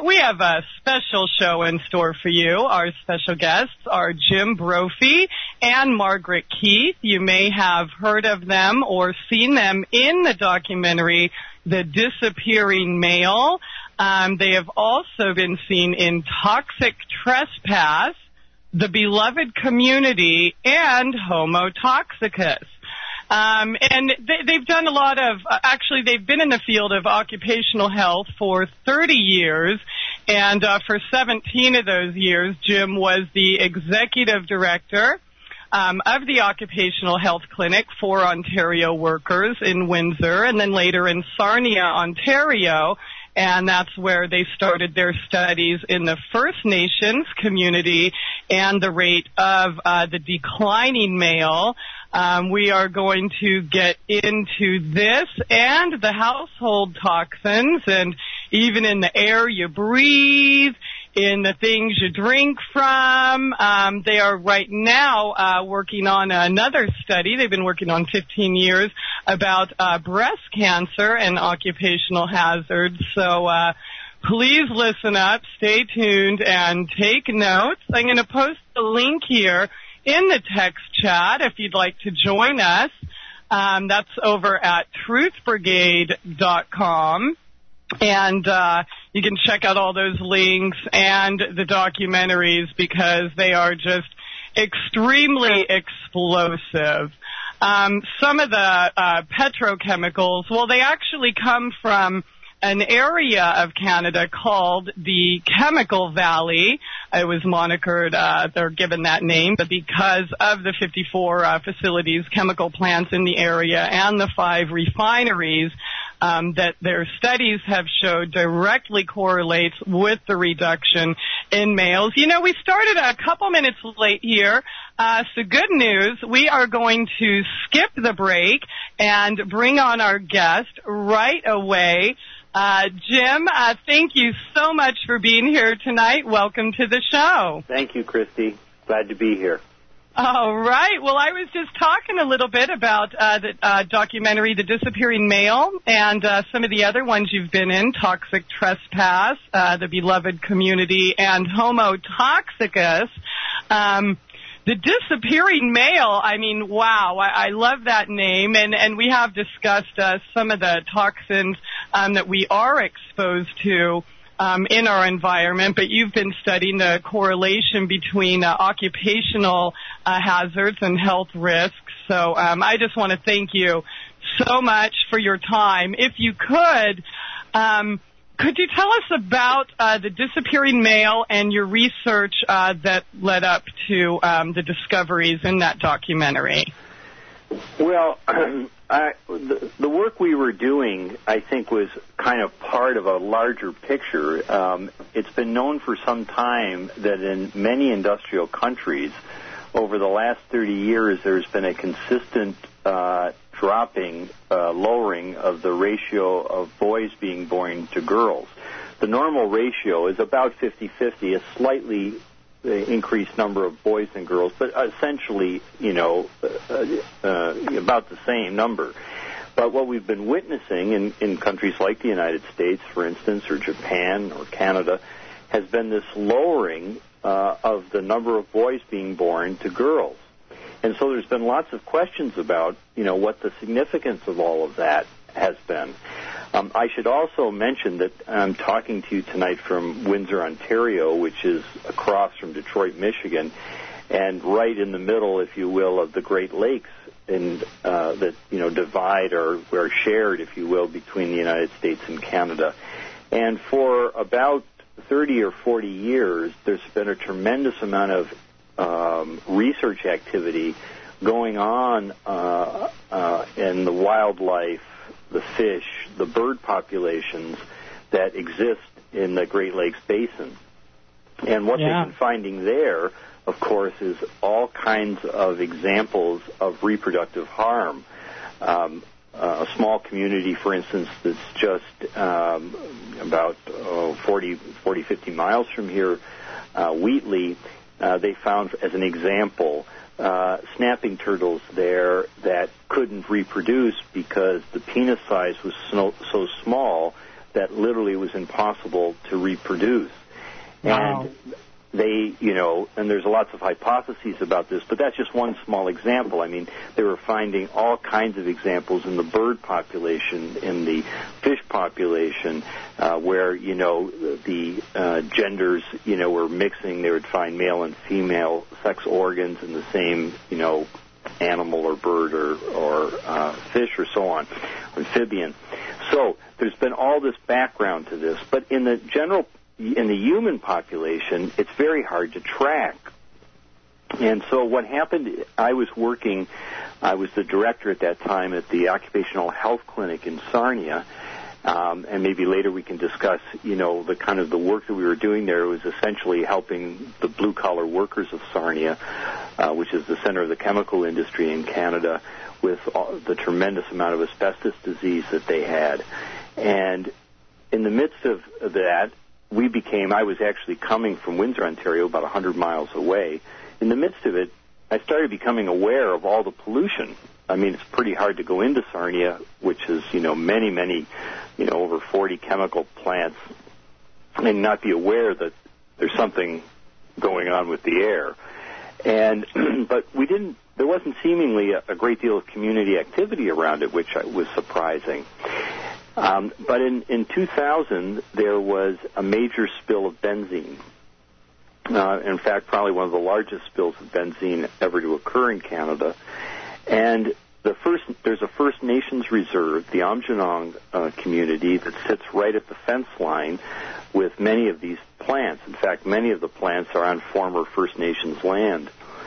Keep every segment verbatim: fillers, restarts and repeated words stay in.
We have a special show in store for you. Our special guests are Jim Brophy and Margaret Keith. You may have heard of them or seen them in the documentary, The Disappearing Male. Um, they have also been seen in Toxic Trespass, The Beloved Community, and Homo Toxicus. Um, and they, they've done a lot of, uh, actually they've been in the field of occupational health for thirty years, and uh, for seventeen of those years, Jim was the executive director um, of the Occupational Health Clinic for Ontario workers in Windsor, and then later in Sarnia, Ontario, and that's where they started their studies in the First Nations community and the rate of uh, the declining male. Um, we are going to get into this and the household toxins, and even in the air you breathe, in the things you drink from. Um, they are right now uh, working on another study. They've been working on fifteen years about uh, breast cancer and occupational hazards. So uh, please listen up, stay tuned, and take notes. I'm going to post a link here in the text chat if you'd like to join us. Um, that's over at truth brigade dot com. And uh, you can check out all those links and the documentaries because they are just extremely explosive. Um, some of the uh, petrochemicals, well, they actually come from an area of Canada called the Chemical Valley. It was monikered, uh, they're given that name because of the fifty-four uh, facilities, chemical plants in the area, and the five refineries um, that their studies have showed directly correlates with the reduction in males. You know, we started a couple minutes late here. Uh, so good news, we are going to skip the break and bring on our guest right away. Uh, Jim, uh, thank you so much for being here tonight. Welcome to the show. Thank you, Christy. Glad to be here. All right. Well, I was just talking a little bit about uh, the uh, documentary, The Disappearing Male, and uh, some of the other ones you've been in, Toxic Trespass, uh, The Beloved Community, and Homo Toxicus. Um, The Disappearing Male, I mean, wow, I, I love that name, and, and we have discussed uh, some of the toxins um, that we are exposed to um, in our environment, but you've been studying the correlation between uh, occupational uh, hazards and health risks, so um, I just want to thank you so much for your time. If you could, um, could you tell us about uh, the disappearing male and your research uh, that led up to um, the discoveries in that documentary? Well, I, the, the work we were doing, I think, was kind of part of a larger picture. Um, it's been known for some time that in many industrial countries, over the last thirty years, there's been a consistent uh, dropping, uh, lowering of the ratio of boys being born to girls. The normal ratio is about fifty-fifty, a slightly uh, increased number of boys than girls, but essentially, you know, uh, uh, about the same number. But what we've been witnessing in, in countries like the United States, for instance, or Japan or Canada, has been this lowering uh, of the number of boys being born to girls. And so there's been lots of questions about, you know, what the significance of all of that has been. Um, I should also mention that I'm talking to you tonight from Windsor, Ontario, which is across from Detroit, Michigan, and right in the middle, if you will, of the Great Lakes, and uh, that, you know, divide or are shared, if you will, between the United States and Canada. And for about thirty or forty years, there's been a tremendous amount of Um, research activity going on uh, uh, in the wildlife, the fish, the bird populations that exist in the Great Lakes Basin. And what yeah. they've been finding there, of course, is all kinds of examples of reproductive harm. Um, uh, a small community, for instance, that's just um, about oh, forty, forty, fifty miles from here, uh, Wheatley, Uh, they found, as an example, uh, snapping turtles there that couldn't reproduce because the penis size was so, so small that literally was impossible to reproduce. Wow. And they, you know, and there's lots of hypotheses about this, but that's just one small example. I mean, they were finding all kinds of examples in the bird population, in the fish population, uh, where, you know, the uh, genders, you know, were mixing. They would find male and female sex organs in the same, you know, animal or bird or, or uh, fish or so on, amphibian. So there's been all this background to this, but in the general in the human population, it's very hard to track. And so what happened, I was working, I was the director at that time at the Occupational Health Clinic in Sarnia, um, and maybe later we can discuss, you know, the kind of the work that we were doing there. It was essentially helping the blue-collar workers of Sarnia, uh, which is the center of the chemical industry in Canada, with all, the tremendous amount of asbestos disease that they had. And in the midst of that, we became, I was actually coming from Windsor, Ontario, about one hundred miles away. In the midst of it, I started becoming aware of all the pollution. I mean, it's pretty hard to go into Sarnia, which is, you know, many, many, you know, over forty chemical plants, and not be aware that there's something going on with the air. And, but we didn't, there wasn't seemingly a, a great deal of community activity around it, which was surprising. Um, but in, in two thousand, there was a major spill of benzene. Uh, in fact, probably one of the largest spills of benzene ever to occur in Canada. And the first, there's a First Nations reserve, the Aamjiwnaang uh, community, that sits right at the fence line with many of these plants. In fact, many of the plants are on former First Nations land.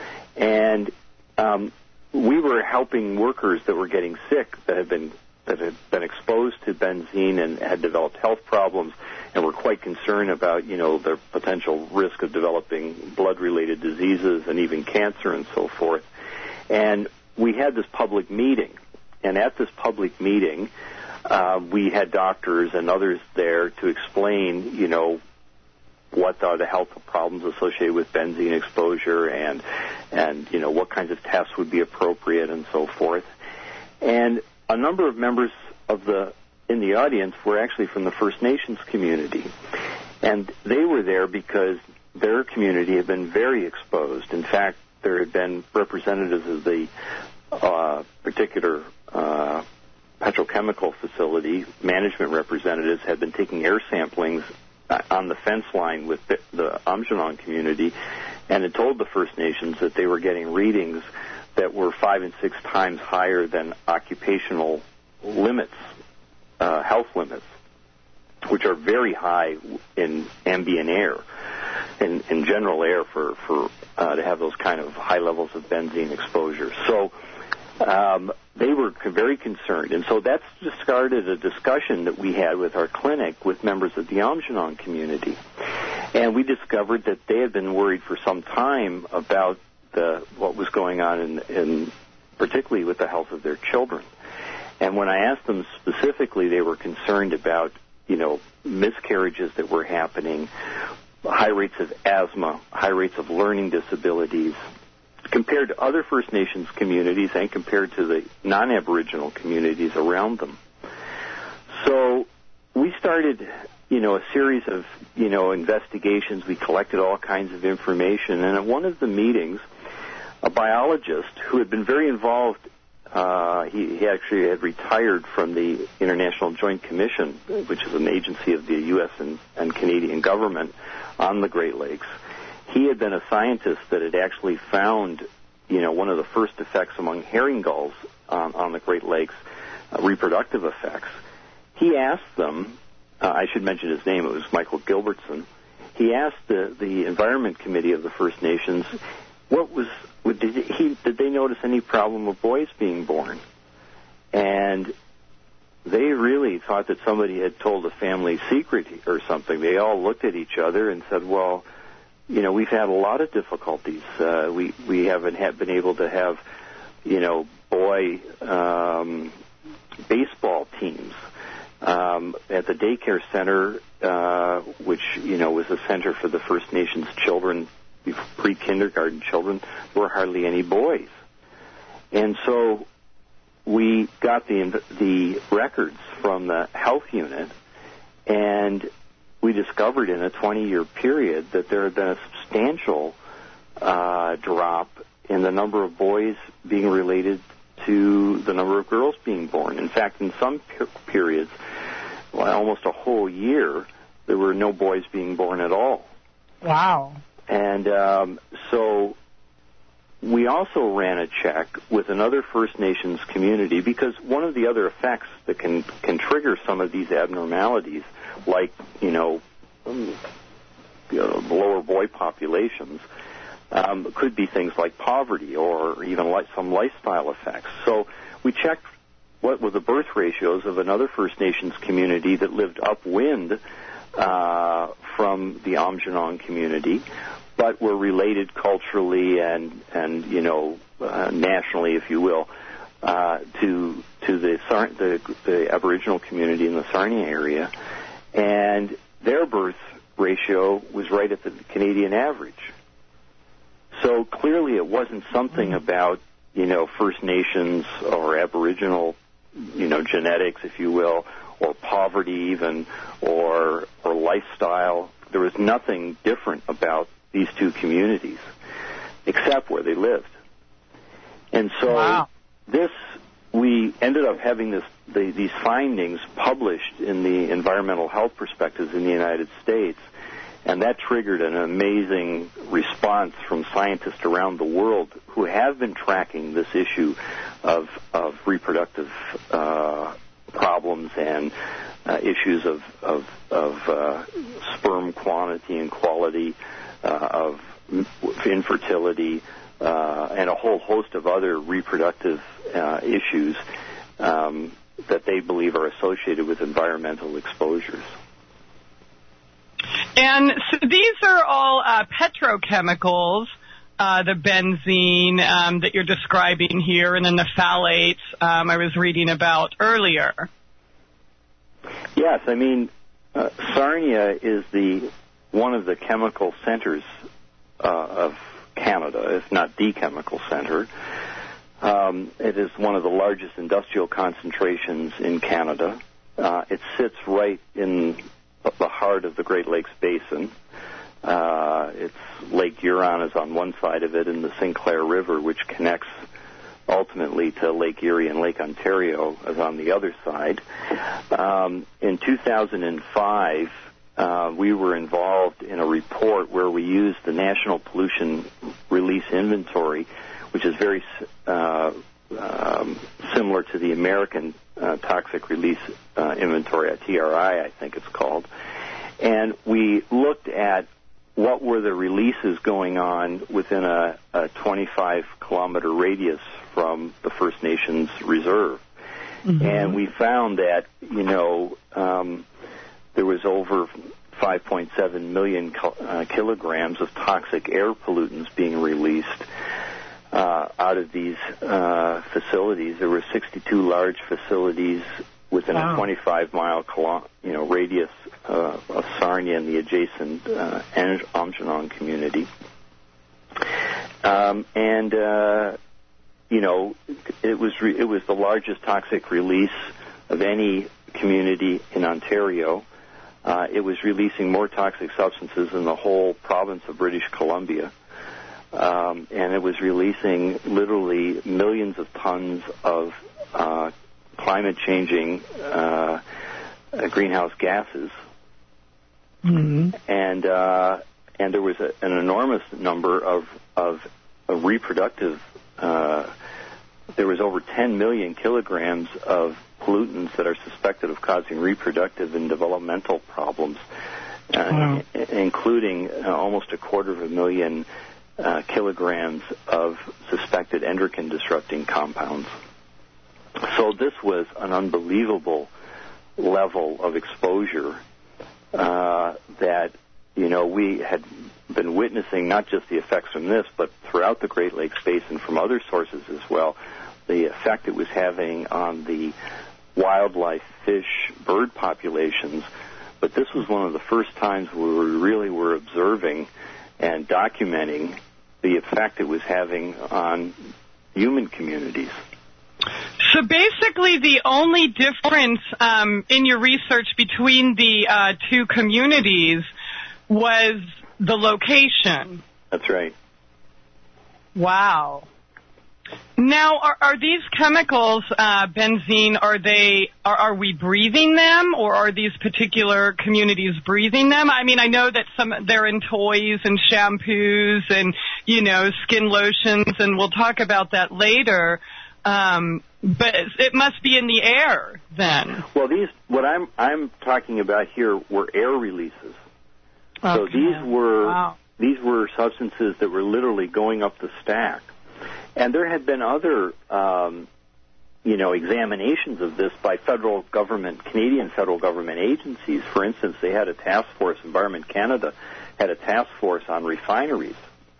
And um, we were helping workers that were getting sick, that had been that had been exposed to benzene and had developed health problems, and were quite concerned about, you know, their potential risk of developing blood-related diseases and even cancer and so forth. And we had this public meeting, and at this public meeting, uh, we had doctors and others there to explain, you know, what are the health problems associated with benzene exposure, and and you know what kinds of tests would be appropriate and so forth. And a number of members of the in the audience were actually from the First Nations community, and they were there because their community had been very exposed. In fact, there had been representatives of the uh, particular uh, petrochemical facility, management representatives had been taking air samplings on the fence line with the, the Aamjiwnaang community, and had told the First Nations that they were getting readings that were five and six times higher than occupational limits, uh, health limits, which are very high in ambient air, in, in general air for, for uh, to have those kind of high levels of benzene exposure. So um, they were very concerned. And so that's just started a discussion that we had with our clinic with members of the Aamjiwnaang community. And we discovered that they had been worried for some time about the, what was going on in, in particularly with the health of their children. And when I asked them specifically, they were concerned about, you know, miscarriages that were happening, high rates of asthma, high rates of learning disabilities, compared to other First Nations communities and compared to the non-Aboriginal communities around them. So we started, you know, a series of, you know, investigations. We collected all kinds of information. And at one of the meetings, a biologist who had been very involved, uh, he, he actually had retired from the International Joint Commission, which is an agency of the U S and, and Canadian government on the Great Lakes. He had been a scientist that had actually found, you know, one of the first effects among herring gulls um, on the Great Lakes, uh, reproductive effects. He asked them, uh, I should mention his name, it was Michael Gilbertson. He asked the, the Environment Committee of the First Nations, what was, did, he, did they notice any problem of boys being born? And they really thought that somebody had told a family secret or something. They all looked at each other and said, well, you know, we've had a lot of difficulties. Uh, we we haven't had been able to have, you know, boy um, baseball teams um, at the daycare center, uh, which you know was a center for the First Nations children, pre-kindergarten children. There were hardly any boys, and so we got the the records from the health unit, And we discovered in a twenty-year period that there had been a substantial uh, drop in the number of boys being related to the number of girls being born. In fact, in some per- periods, well, almost a whole year, there were no boys being born at all. Wow. And um, so we also ran a check with another First Nations community, because one of the other effects that can, can trigger some of these abnormalities, like, you know, um, you know lower boy populations, um, could be things like poverty or even like some lifestyle effects. So we checked what were the birth ratios of another First Nations community that lived upwind uh, from the Aamjiwnaang community, but were related culturally and, and you know, uh, nationally, if you will, uh, to to the, Sar- the the Aboriginal community in the Sarnia area, and their birth ratio was right at the Canadian average. So clearly, it wasn't something about, you know, First Nations or Aboriginal, you know, genetics, if you will, or poverty even, or or lifestyle. There was nothing different about these two communities, except where they lived. And so wow. this, we ended up having this, the, these findings published in the Environmental Health Perspectives in the United States, and that triggered an amazing response from scientists around the world who have been tracking this issue of, of reproductive uh, problems and uh, issues of, of, of uh, sperm quantity and quality, Uh, of infertility, uh, and a whole host of other reproductive uh, issues um, that they believe are associated with environmental exposures. And so these are all uh, petrochemicals, uh, the benzene um, that you're describing here, and then the phthalates um, I was reading about earlier. Yes, I mean, uh, Sarnia is the one of the chemical centers uh, of Canada, if not the chemical center. Um, it is one of the largest industrial concentrations in Canada. Uh, it sits right in the heart of the Great Lakes Basin. Uh, it's Lake Huron is on one side of it, and the Sinclair River, which connects ultimately to Lake Erie and Lake Ontario, is on the other side. Um, in two thousand five, Uh, we were involved in a report where we used the National Pollution Release Inventory, which is very uh, um, similar to the American uh, Toxic Release uh, Inventory, T R I, I think it's called. And we looked at what were the releases going on within a, a twenty-five kilometer radius from the First Nations Reserve. Mm-hmm. And we found that, you know, um, there was over five point seven million uh, kilograms of toxic air pollutants being released uh, out of these uh, facilities. There were sixty-two large facilities within wow. a twenty-five mile you know, radius uh, of Sarnia and the adjacent uh, Aamjiwnaang community. Um, and, uh, you know, it was, re- it was the largest toxic release of any community in Ontario. Uh, it was releasing more toxic substances in the whole province of British Columbia. Um, and it was releasing literally millions of tons of uh, climate-changing uh, uh, greenhouse gases. Mm-hmm. And uh, and there was a, an enormous number of, of, of reproductive, uh, there was over ten million kilograms of pollutants that are suspected of causing reproductive and developmental problems, uh, wow. I- including uh, almost a quarter of a million uh, kilograms of suspected endocrine-disrupting compounds. So this was an unbelievable level of exposure uh, that, you know, we had been witnessing not just the effects from this, but throughout the Great Lakes Basin from other sources as well, the effect it was having on the wildlife, fish, bird populations. But this was one of the first times where we really were observing and documenting the effect it was having on human communities. So basically the only difference um, in your research between the uh, two communities was the location. That's right. Wow. Now, are, are these chemicals, uh, benzene, are they, are, are we breathing them, or are these particular communities breathing them? I mean, I know that some, they're in toys and shampoos and, you know, skin lotions, and we'll talk about that later. Um, but it must be in the air then. Well, these, what I'm, I'm talking about here were air releases. Okay. So these were, wow. these were substances that were literally going up the stack. And there had been other, um, you know, examinations of this by federal government, Canadian federal government agencies. For instance, they had a task force, Environment Canada had a task force on refineries.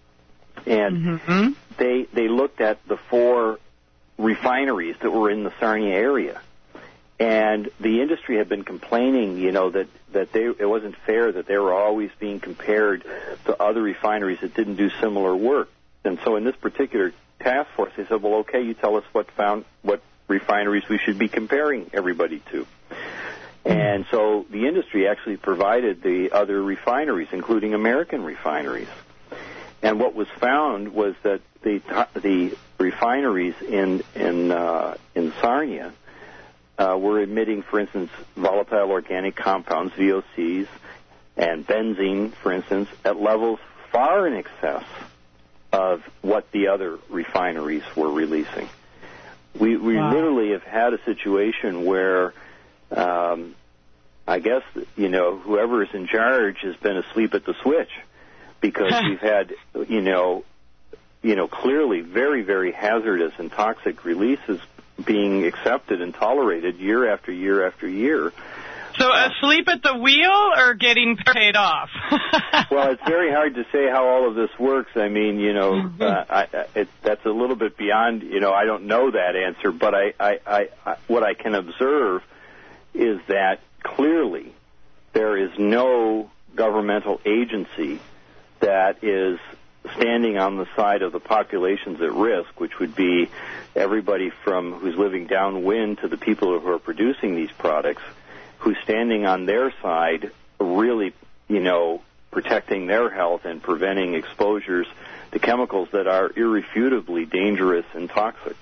And mm-hmm. they they looked at the four refineries that were in the Sarnia area. And the industry had been complaining, you know, that, that they, it wasn't fair that they were always being compared to other refineries that didn't do similar work. And so in this particular task force, they said, well, okay, you tell us what found, what refineries we should be comparing everybody to. And so the industry actually provided the other refineries, including American refineries. And what was found was that the the refineries in in uh, in Sarnia uh, were emitting, for instance, volatile organic compounds, V O Cs, and benzene, for instance, at levels far in excess of what the other refineries were releasing. We we wow. literally have had a situation where, um, I guess, you know, whoever is in charge has been asleep at the switch, because we've had, you know, you know, clearly very, very hazardous and toxic releases being accepted and tolerated year after year after year. So asleep at the wheel or getting paid off? Well, it's very hard to say how all of this works. I mean, you know, mm-hmm. uh, I, it, that's a little bit beyond, you know, I don't know that answer, but I, I, I, I, what I can observe is that clearly there is no governmental agency that is standing on the side of the populations at risk, which would be everybody from who's living downwind to the people who are producing these products, who's standing on their side, really, you know, protecting their health and preventing exposures to chemicals that are irrefutably dangerous and toxic.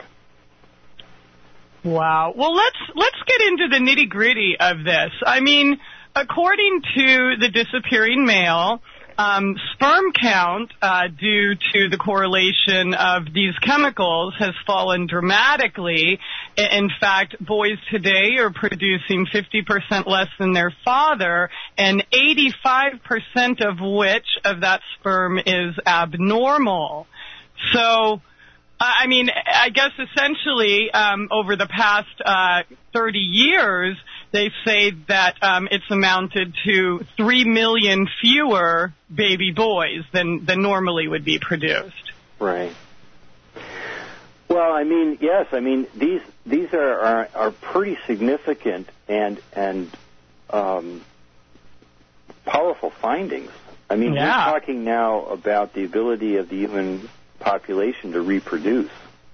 Wow. Well, let's let's get into the nitty-gritty of this. I mean, according to the Disappearing Male, Um, sperm count, uh, due to the correlation of these chemicals, has fallen dramatically. In fact, boys today are producing fifty percent less than their father, and eighty-five percent of which of that sperm is abnormal. So, I mean, I guess essentially, um, over the past uh, thirty years, they say that um, it's amounted to three million fewer baby boys than, than normally would be produced. Right. Well, I mean, yes, I mean, these these are, are, are pretty significant and and um, powerful findings. I mean, yeah. we're talking now about the ability of the human population to reproduce.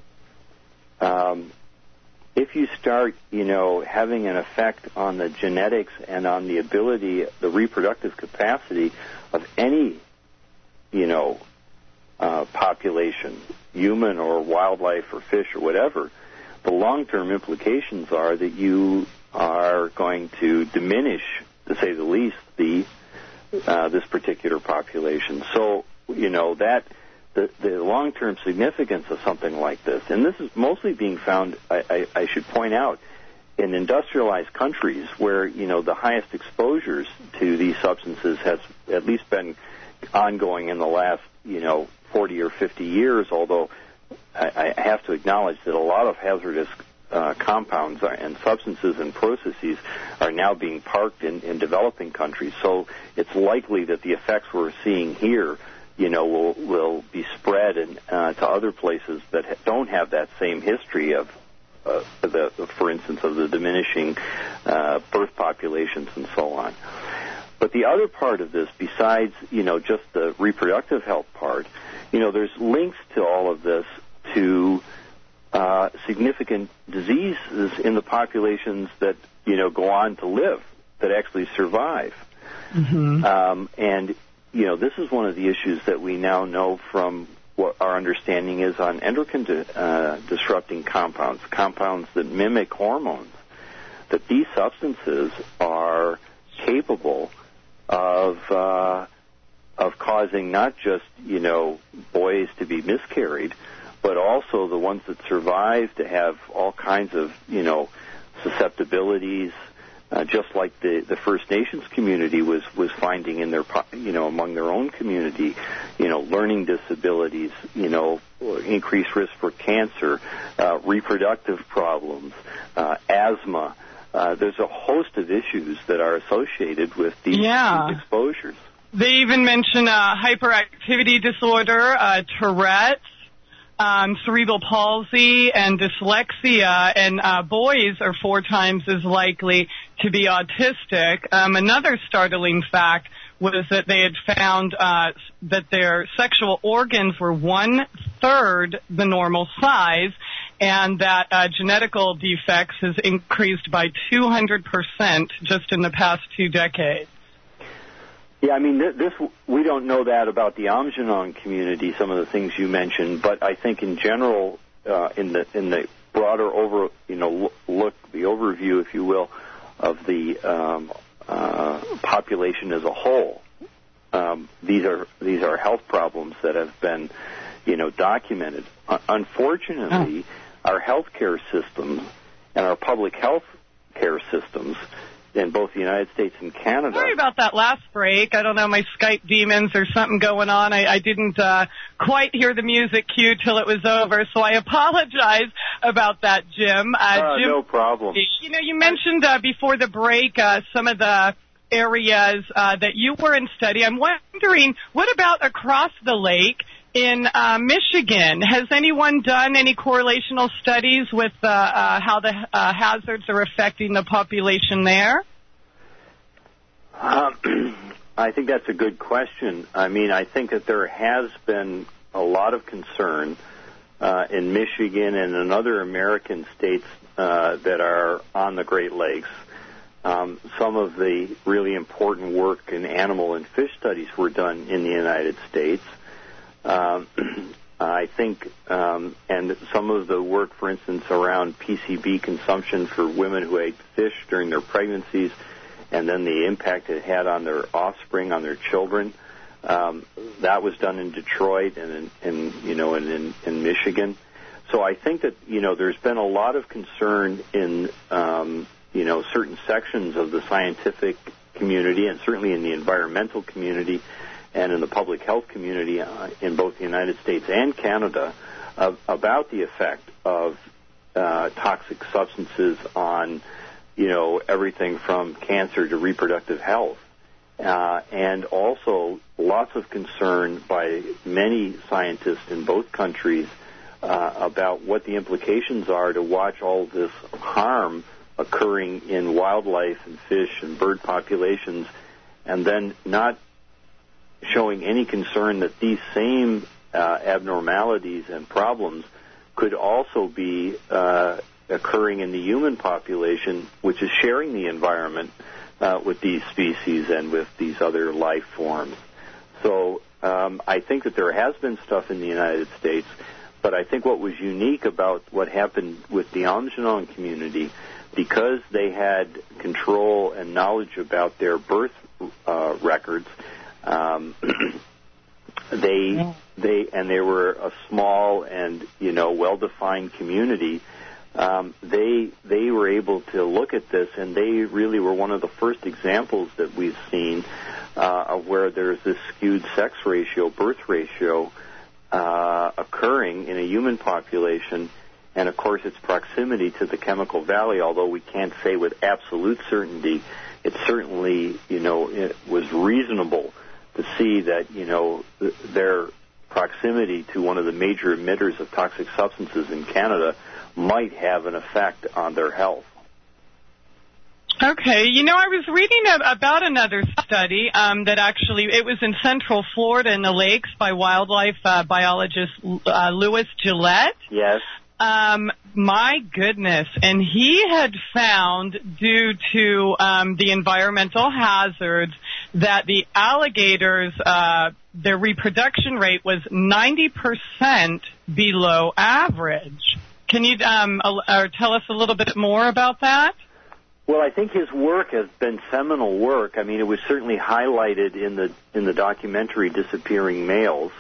Um, if you start, you know, having an effect on the genetics and on the ability, the reproductive capacity of any, you know, uh, population, human or wildlife or fish or whatever, the long-term implications are that you are going to diminish, to say the least, the uh, this particular population. So, you know, that the, the long-term significance of something like this, and this is mostly being found, I, I, I should point out, in industrialized countries where, you know, the highest exposures to these substances has at least been ongoing in the last, you know, forty or fifty years, although I, I have to acknowledge that a lot of hazardous uh, compounds and substances and processes are now being parked in, in developing countries. So it's likely that the effects we're seeing here, you know, will will be spread in, uh, to other places that ha- don't have that same history of, uh, the, for instance, of the diminishing uh, birth populations and so on. But the other part of this, besides, you know, just the reproductive health part, you know, there's links to all of this to uh, significant diseases in the populations that, you know, go on to live, that actually survive. Mm-hmm. Um, and, you know, this is one of the issues that we now know from what our understanding is on endocrine di- uh, disrupting compounds, compounds that mimic hormones, that these substances are capable of uh, of causing not just, you know, boys to be miscarried, but also the ones that survive to have all kinds of, you know, susceptibilities, uh, just like the, the First Nations community was, was finding in their, you know, among their own community, you know, learning disabilities, you know, increased risk for cancer, uh, reproductive problems, uh, asthma. Uh, there's a host of issues that are associated with these, yeah. these exposures. They even mention uh, hyperactivity disorder, uh, Tourette's, um, cerebral palsy, and dyslexia, and uh, boys are four times as likely to be autistic. Um, another startling fact was that they had found uh, that their sexual organs were one-third the normal size, and that uh, genetical defects has increased by two hundred percent just in the past two decades. Yeah, I mean, this, this we don't know that about the Aamjiwnaang community, some of the things you mentioned, but I think in general, uh, in the in the broader over, you know, look, the overview, if you will, of the um, uh, population as a whole, um, these are these are health problems that have been, you know, documented. Uh, unfortunately, oh. our healthcare system and our public health care systems in both the United States and Canada. Sorry about that last break. I don't know, my Skype demons or something going on. I, I didn't uh, quite hear the music cue till it was over, so I apologize about that, Jim. Uh, uh, Jim, no problem. You know, you mentioned uh, before the break uh, some of the areas uh, that you were in study. I'm wondering, what about across the lake in uh, Michigan? Has anyone done any correlational studies with uh, uh, how the uh, hazards are affecting the population there? Um, I think that's a good question. I mean, I think that there has been a lot of concern uh, in Michigan and in other American states uh, that are on the Great Lakes. Um, some of the really important work in animal and fish studies were done in the United States. Um, I think, um, and some of the work, for instance, around P C B consumption for women who ate fish during their pregnancies, and then the impact it had on their offspring, on their children, um, that was done in Detroit and in, in you know, in, in, in Michigan. So I think that, you know, there's been a lot of concern in, um, you know, certain sections of the scientific community and certainly in the environmental community and in the public health community uh, in both the United States and Canada uh, about the effect of uh, toxic substances on, you know, everything from cancer to reproductive health. Uh, and also lots of concern by many scientists in both countries uh, about what the implications are to watch all this harm occurring in wildlife and fish and bird populations, and then not showing any concern that these same uh, abnormalities and problems could also be uh, occurring in the human population, which is sharing the environment uh, with these species and with these other life forms. So um, I think that there has been stuff in the United States, but I think what was unique about what happened with the Aamjiwnaang community, because they had control and knowledge about their birth uh, records, Um, they they and they were a small and, you know, well-defined community. Um, they they were able to look at this, and they really were one of the first examples that we've seen uh, of where there's this skewed sex ratio, birth ratio, uh, occurring in a human population. And of course, its proximity to the Chemical Valley, although we can't say with absolute certainty, it certainly, you know, it was reasonable to see that, you know, th- their proximity to one of the major emitters of toxic substances in Canada might have an effect on their health. Okay, you know, I was reading a, about another study um, that actually, it was in Central Florida in the lakes by wildlife uh, biologist uh, Louis Gillette. Yes. Um, my goodness. And he had found, due to um, the environmental hazards, that the alligators, uh, their reproduction rate was ninety percent below average. Can you um, uh, tell us a little bit more about that? Well, I think his work has been seminal work. I mean, it was certainly highlighted in the in the documentary Disappearing Males.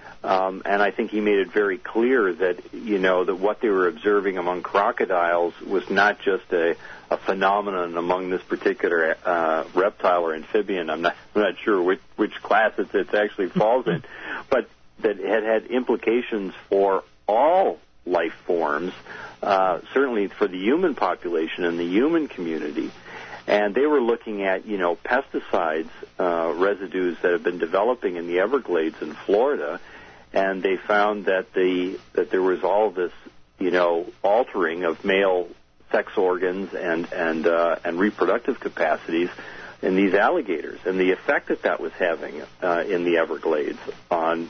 Um, and I think he made it very clear that, you know, that what they were observing among crocodiles was not just a, a phenomenon among this particular uh, reptile or amphibian. I'm not, I'm not sure which, which class it, it actually falls in, but that it had had implications for all life forms, uh, certainly for the human population and the human community. And they were looking at, you know, pesticides, uh, residues that have been developing in the Everglades in Florida. And they found that the that there was all this, you know, altering of male sex organs and and uh, and reproductive capacities in these alligators, and the effect that that was having uh, in the Everglades on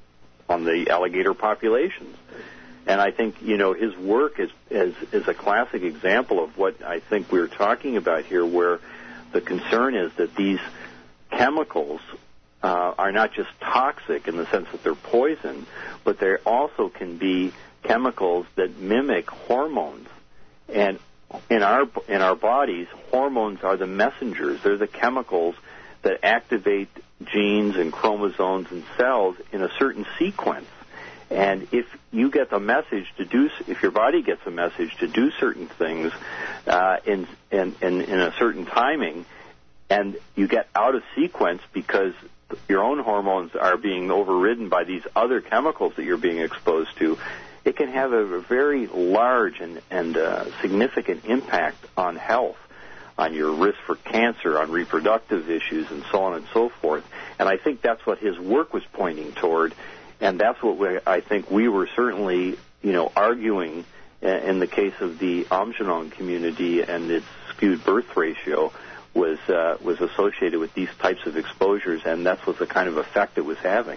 on the alligator populations. And I think, you know, his work is is is a classic example of what I think we're talking about here, where the concern is that these chemicals Uh, are not just toxic in the sense that they're poison, but they also can be chemicals that mimic hormones. And in our in our bodies, hormones are the messengers. They're the chemicals that activate genes and chromosomes and cells in a certain sequence. And if you get the message to do, if your body gets a message to do certain things uh, in, in in in a certain timing, and you get out of sequence because your own hormones are being overridden by these other chemicals that you're being exposed to, it can have a very large and, and uh, significant impact on health, on your risk for cancer, on reproductive issues, and so on and so forth. And I think that's what his work was pointing toward, and that's what we, I think we were certainly, you know, arguing in the case of the Aamjiwnaang community and its skewed birth ratio, was uh, was associated with these types of exposures, and that's what the kind of effect it was having.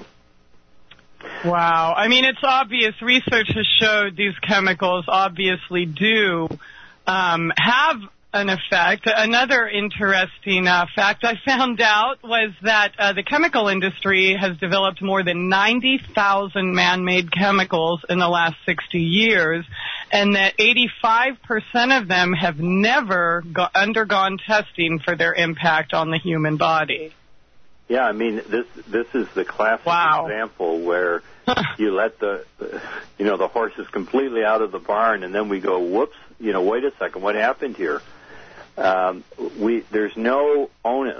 Wow. I mean, it's obvious. Research has showed these chemicals obviously do um, have an effect. Another interesting uh, fact I found out was that uh, the chemical industry has developed more than ninety thousand man-made chemicals in the last sixty years, and that eighty-five percent of them have never go- undergone testing for their impact on the human body. Yeah, I mean, this this is the classic wow. example where you let the, you know, the horses completely out of the barn, and then we go, whoops, you know, wait a second, what happened here? Um, we there's no onus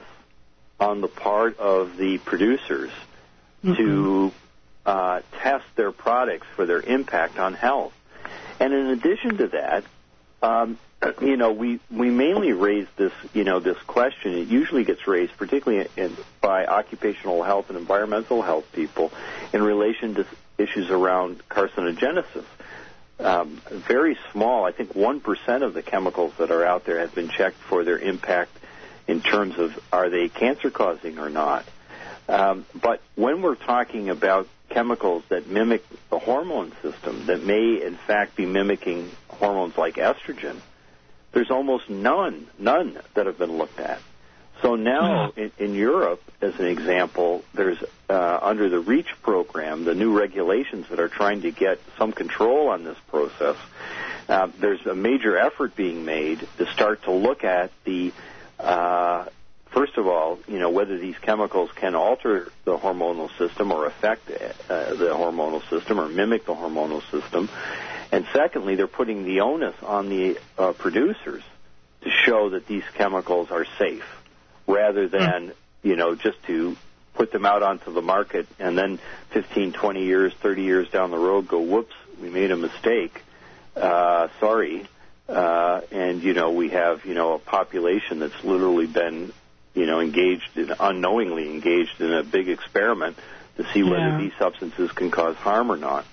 on the part of the producers mm-hmm. to uh, test their products for their impact on health. And in addition to that, um, you know, we, we mainly raise this, you know, this question. It usually gets raised, particularly in, by occupational health and environmental health people, in relation to issues around carcinogenesis. Um, very small, I think one percent of the chemicals that are out there have been checked for their impact in terms of are they cancer-causing or not. Um, but when we're talking about chemicals that mimic the hormone system, that may in fact be mimicking hormones like estrogen, there's almost none, none that have been looked at. So now in, in Europe, as an example, there's uh, under the REACH program, the new regulations that are trying to get some control on this process, uh, there's a major effort being made to start to look at the, uh, first of all, you know, whether these chemicals can alter the hormonal system or affect uh, the hormonal system or mimic the hormonal system. And secondly, they're putting the onus on the uh, producers to show that these chemicals are safe, rather than, you know, just to put them out onto the market and then fifteen, twenty years, thirty years down the road go, whoops, we made a mistake, uh, sorry. Uh, and, you know, we have, you know, a population that's literally been, you know, engaged, in, unknowingly engaged in a big experiment to see whether yeah. these substances can cause harm or not.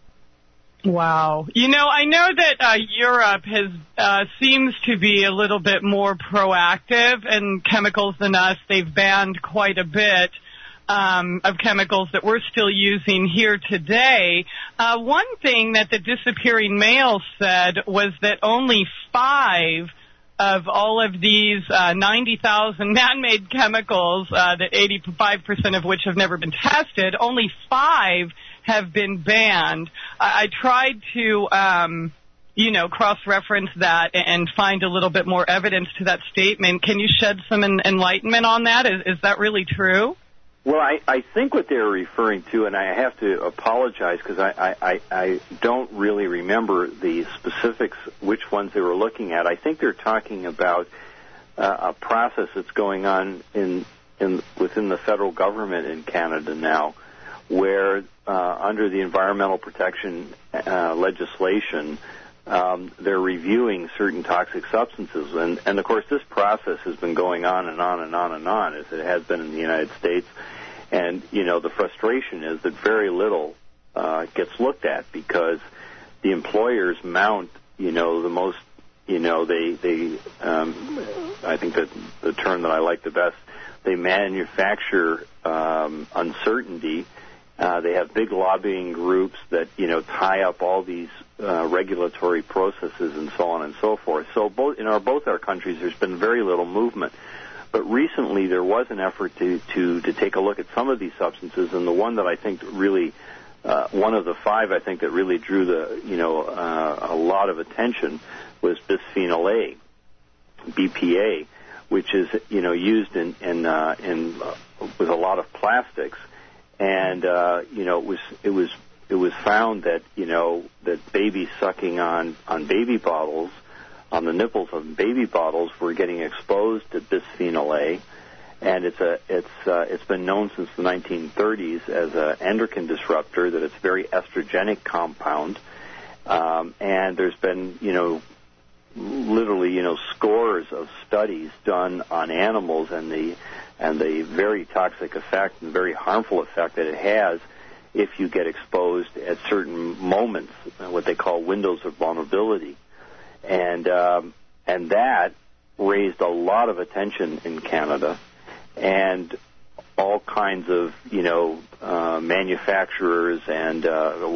Wow. You know, I know that uh, Europe has uh, seems to be a little bit more proactive in chemicals than us. They've banned quite a bit. um, of chemicals that we're still using here today. Uh, one thing that the Disappearing Male said was that only five of all of these uh, ninety thousand man-made chemicals, uh, that eighty-five percent of which have never been tested, only five have been banned. I, I tried to, um, you know, cross-reference that and find a little bit more evidence to that statement. Can you shed some en- enlightenment on that? Is, is that really true? Well, I, I think what they're referring to, and I have to apologize because I, I, I don't really remember the specifics, which ones they were looking at. I think they're talking about uh, a process that's going on in, in within the federal government in Canada now, where uh, under the environmental protection uh, legislation, Um, they're reviewing certain toxic substances. And, and, of course, this process has been going on and on and on and on, as it has been in the United States. And, you know, the frustration is that very little uh, gets looked at because the employers mount, you know, the most, you know, they, they um, I think that the term that I like the best, they manufacture um, uncertainty. Uh, they have big lobbying groups that, you know, tie up all these uh, regulatory processes and so on and so forth. So both in our both our countries, there's been very little movement. But recently, there was an effort to to to take a look at some of these substances, and the one that I think really, uh, one of the five I think that really drew the you know uh, a lot of attention was bisphenol A, B P A, which is you know used in in uh, in uh, with a lot of plastics. And uh, you know, it was it was it was found that you know that babies sucking on, on baby bottles, on the nipples of baby bottles, were getting exposed to bisphenol A, and it's a it's uh, it's been known since the nineteen thirties as an endocrine disruptor, that it's a very estrogenic compound, um, and there's been you know literally you know scores of studies done on animals and the and the very toxic effect and very harmful effect that it has if you get exposed at certain moments, what they call windows of vulnerability. And um, and that raised a lot of attention in Canada, and all kinds of, you know, uh, manufacturers and, uh,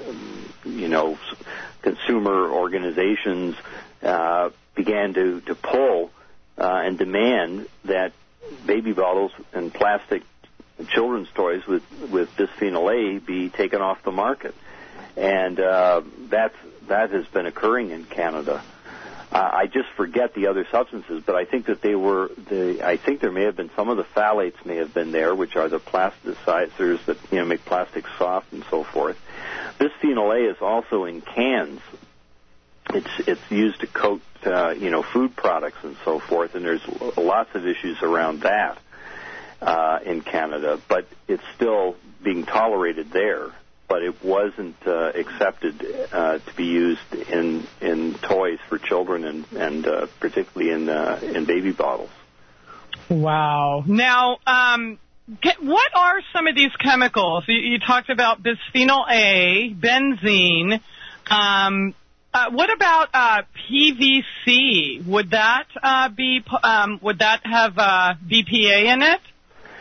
you know, consumer organizations uh, began to, to pull uh, and demand that baby bottles and plastic children's toys with, with bisphenol A be taken off the market. And uh, that's, that has been occurring in Canada. Uh, I just forget the other substances, but I think that they were, the, I think there may have been, some of the phthalates may have been there, which are the plasticizers that, you know, make plastic soft and so forth. Bisphenol A is also in cans. It's it's used to coat, uh, you know, food products and so forth, and there's lots of issues around that uh, in Canada. But it's still being tolerated there. But it wasn't uh, accepted uh, to be used in in toys for children, and and uh, particularly in uh, in baby bottles. Wow. Now, um, get, what are some of these chemicals? You, you talked about bisphenol A, benzene. Um, Uh, what about uh, P V C? Would that uh, be? Um, would that have uh, B P A in it?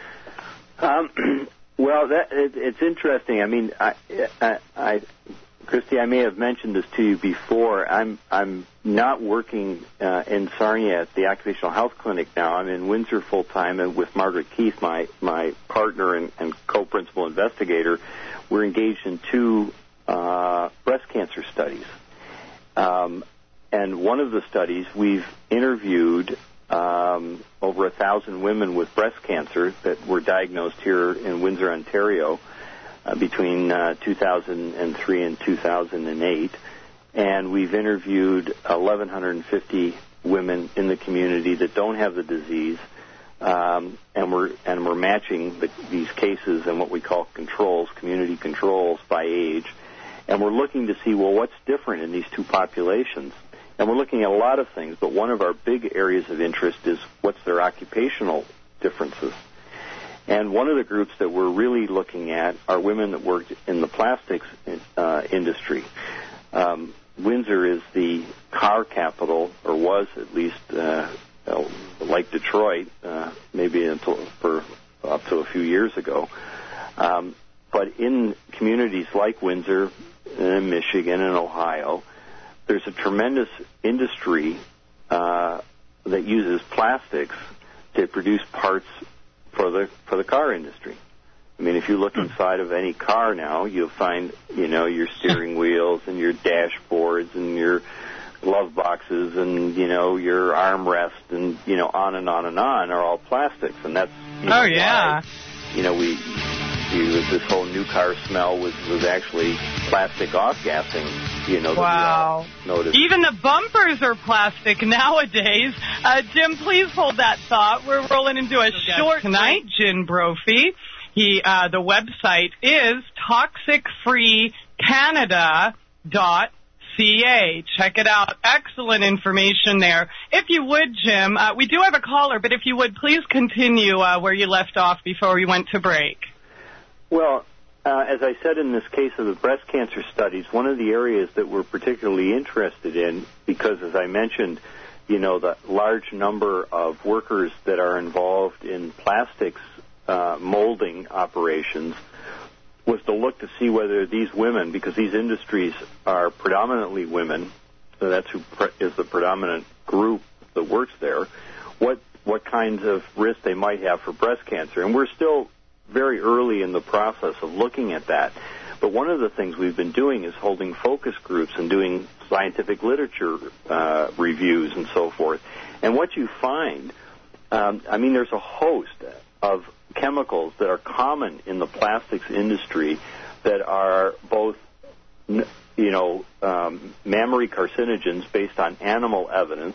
Um, well, that, it, it's interesting. I mean, I, I, I, Christy, I may have mentioned this to you before. I'm I'm not working uh, in Sarnia at the Occupational Health Clinic now. I'm in Windsor full time, and with Margaret Keith, my my partner and, and co-principal investigator, we're engaged in two uh, breast cancer studies. Um, and one of the studies, we've interviewed um, over a thousand women with breast cancer that were diagnosed here in Windsor, Ontario, uh, between uh, two thousand three and two thousand eight. And we've interviewed eleven fifty women in the community that don't have the disease, um, and we're and we're matching the, these cases and what we call controls, community controls, by age. And we're looking to see, well, what's different in these two populations? And we're looking at a lot of things, but one of our big areas of interest is what's their occupational differences. And one of the groups that we're really looking at are women that worked in the plastics uh, industry. Um, Windsor is the car capital, or was at least, uh, like Detroit, uh, maybe until for up to a few years ago. Um, but in communities like Windsor, and Michigan, and Ohio, there's a tremendous industry uh, that uses plastics to produce parts for the for the car industry. I mean, if you look inside of any car now, you'll find, you know, your steering wheels and your dashboards and your glove boxes and, you know, your armrest and, you know, on and on and on are all plastics. And that's, you know, oh, yeah. why, you know, we, you, this whole new car smell was, was actually plastic off-gassing, you know, wow. that we all noticed. Even the bumpers are plastic nowadays. Uh, Jim, please hold that thought. We're rolling into a short tonight. Jim Brophy. He, uh, the website is toxic free canada dot c a. Check it out. Excellent information there. If you would, Jim, uh, we do have a caller, but if you would, please continue uh, where you left off before we went to break. Well, uh, as I said in this case of the breast cancer studies, one of the areas that we're particularly interested in, because as I mentioned, you know, the large number of workers that are involved in plastics Uh, molding operations, was to look to see whether these women, because these industries are predominantly women, so that's who pre- is the predominant group that works there, what what kinds of risk they might have for breast cancer. And we're still very early in the process of looking at that. But one of the things we've been doing is holding focus groups and doing scientific literature uh, reviews and so forth. And what you find, um, I mean, there's a host of chemicals that are common in the plastics industry that are both, you know, um, mammary carcinogens based on animal evidence,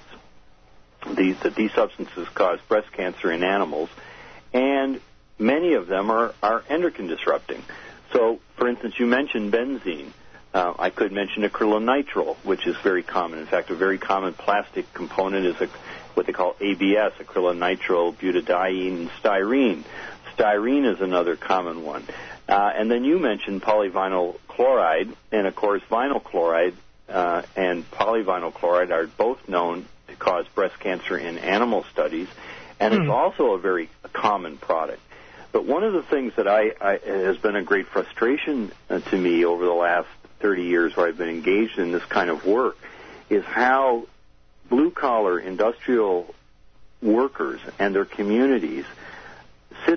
these, that these substances cause breast cancer in animals, and many of them are, are endocrine disrupting. So, for instance, you mentioned benzene. Uh, I could mention acrylonitrile, which is very common. In fact, a very common plastic component is a what they call A B S, acrylonitrile butadiene and styrene. Styrene is another common one. Uh, and then you mentioned polyvinyl chloride, and of course vinyl chloride uh, and polyvinyl chloride are both known to cause breast cancer in animal studies, and mm. it's also a very common product. But one of the things that I, I has been a great frustration uh, to me over the last thirty years where I've been engaged in this kind of work is how blue-collar industrial workers and their communities sit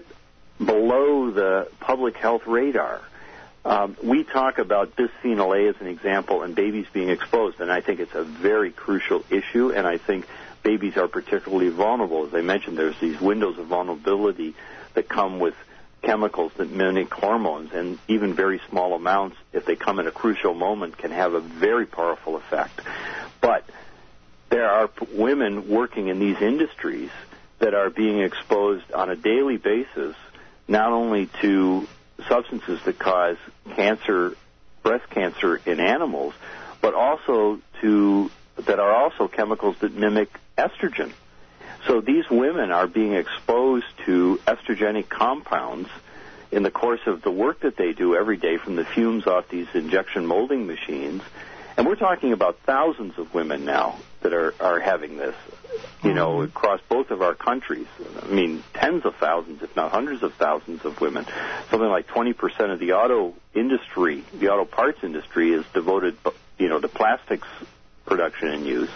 below the public health radar. Um, we talk about bisphenol A as an example and babies being exposed, and I think it's a very crucial issue, and I think babies are particularly vulnerable. As I mentioned, there's these windows of vulnerability that come with chemicals that mimic hormones, and even very small amounts, if they come at a crucial moment, can have a very powerful effect. But there are p- women working in these industries that are being exposed on a daily basis, not only to substances that cause cancer, breast cancer in animals, but also to that are also chemicals that mimic estrogen. So these women are being exposed to estrogenic compounds in the course of the work that they do every day from the fumes off these injection molding machines. And we're talking about thousands of women now that are, are having this, you know, across both of our countries. I mean, tens of thousands, if not hundreds of thousands of women. Something like twenty percent of the auto industry, the auto parts industry, is devoted, you know, to plastics production and use.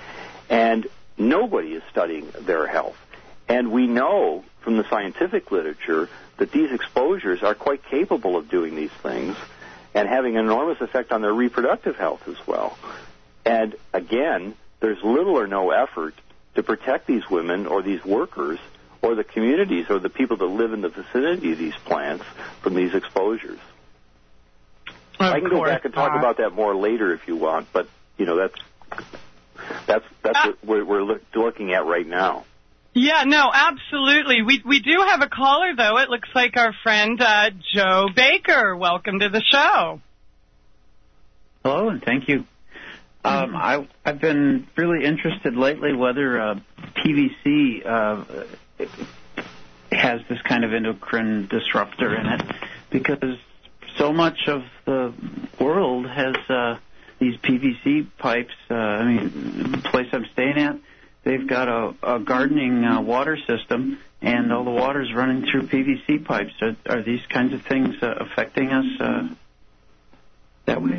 And nobody is studying their health. And we know from the scientific literature that these exposures are quite capable of doing these things and having an enormous effect on their reproductive health as well. And again, there's little or no effort to protect these women or these workers or the communities or the people that live in the vicinity of these plants from these exposures. Of I can go back and talk not. about that more later if you want, but, you know, that's that's that's uh, what we're, we're look, looking at right now. Yeah, no, absolutely. We we do have a caller, though. It looks like our friend uh, Joe Baker. Welcome to the show. Hello, and thank you. Um, I, I've been really interested lately whether uh, P V C uh, has this kind of endocrine disruptor in it, because so much of the world has uh, these P V C pipes. Uh, I mean, the place I'm staying at, they've got a, a gardening uh, water system, and all the water's running through P V C pipes. Are, are these kinds of things uh, affecting us uh, that way?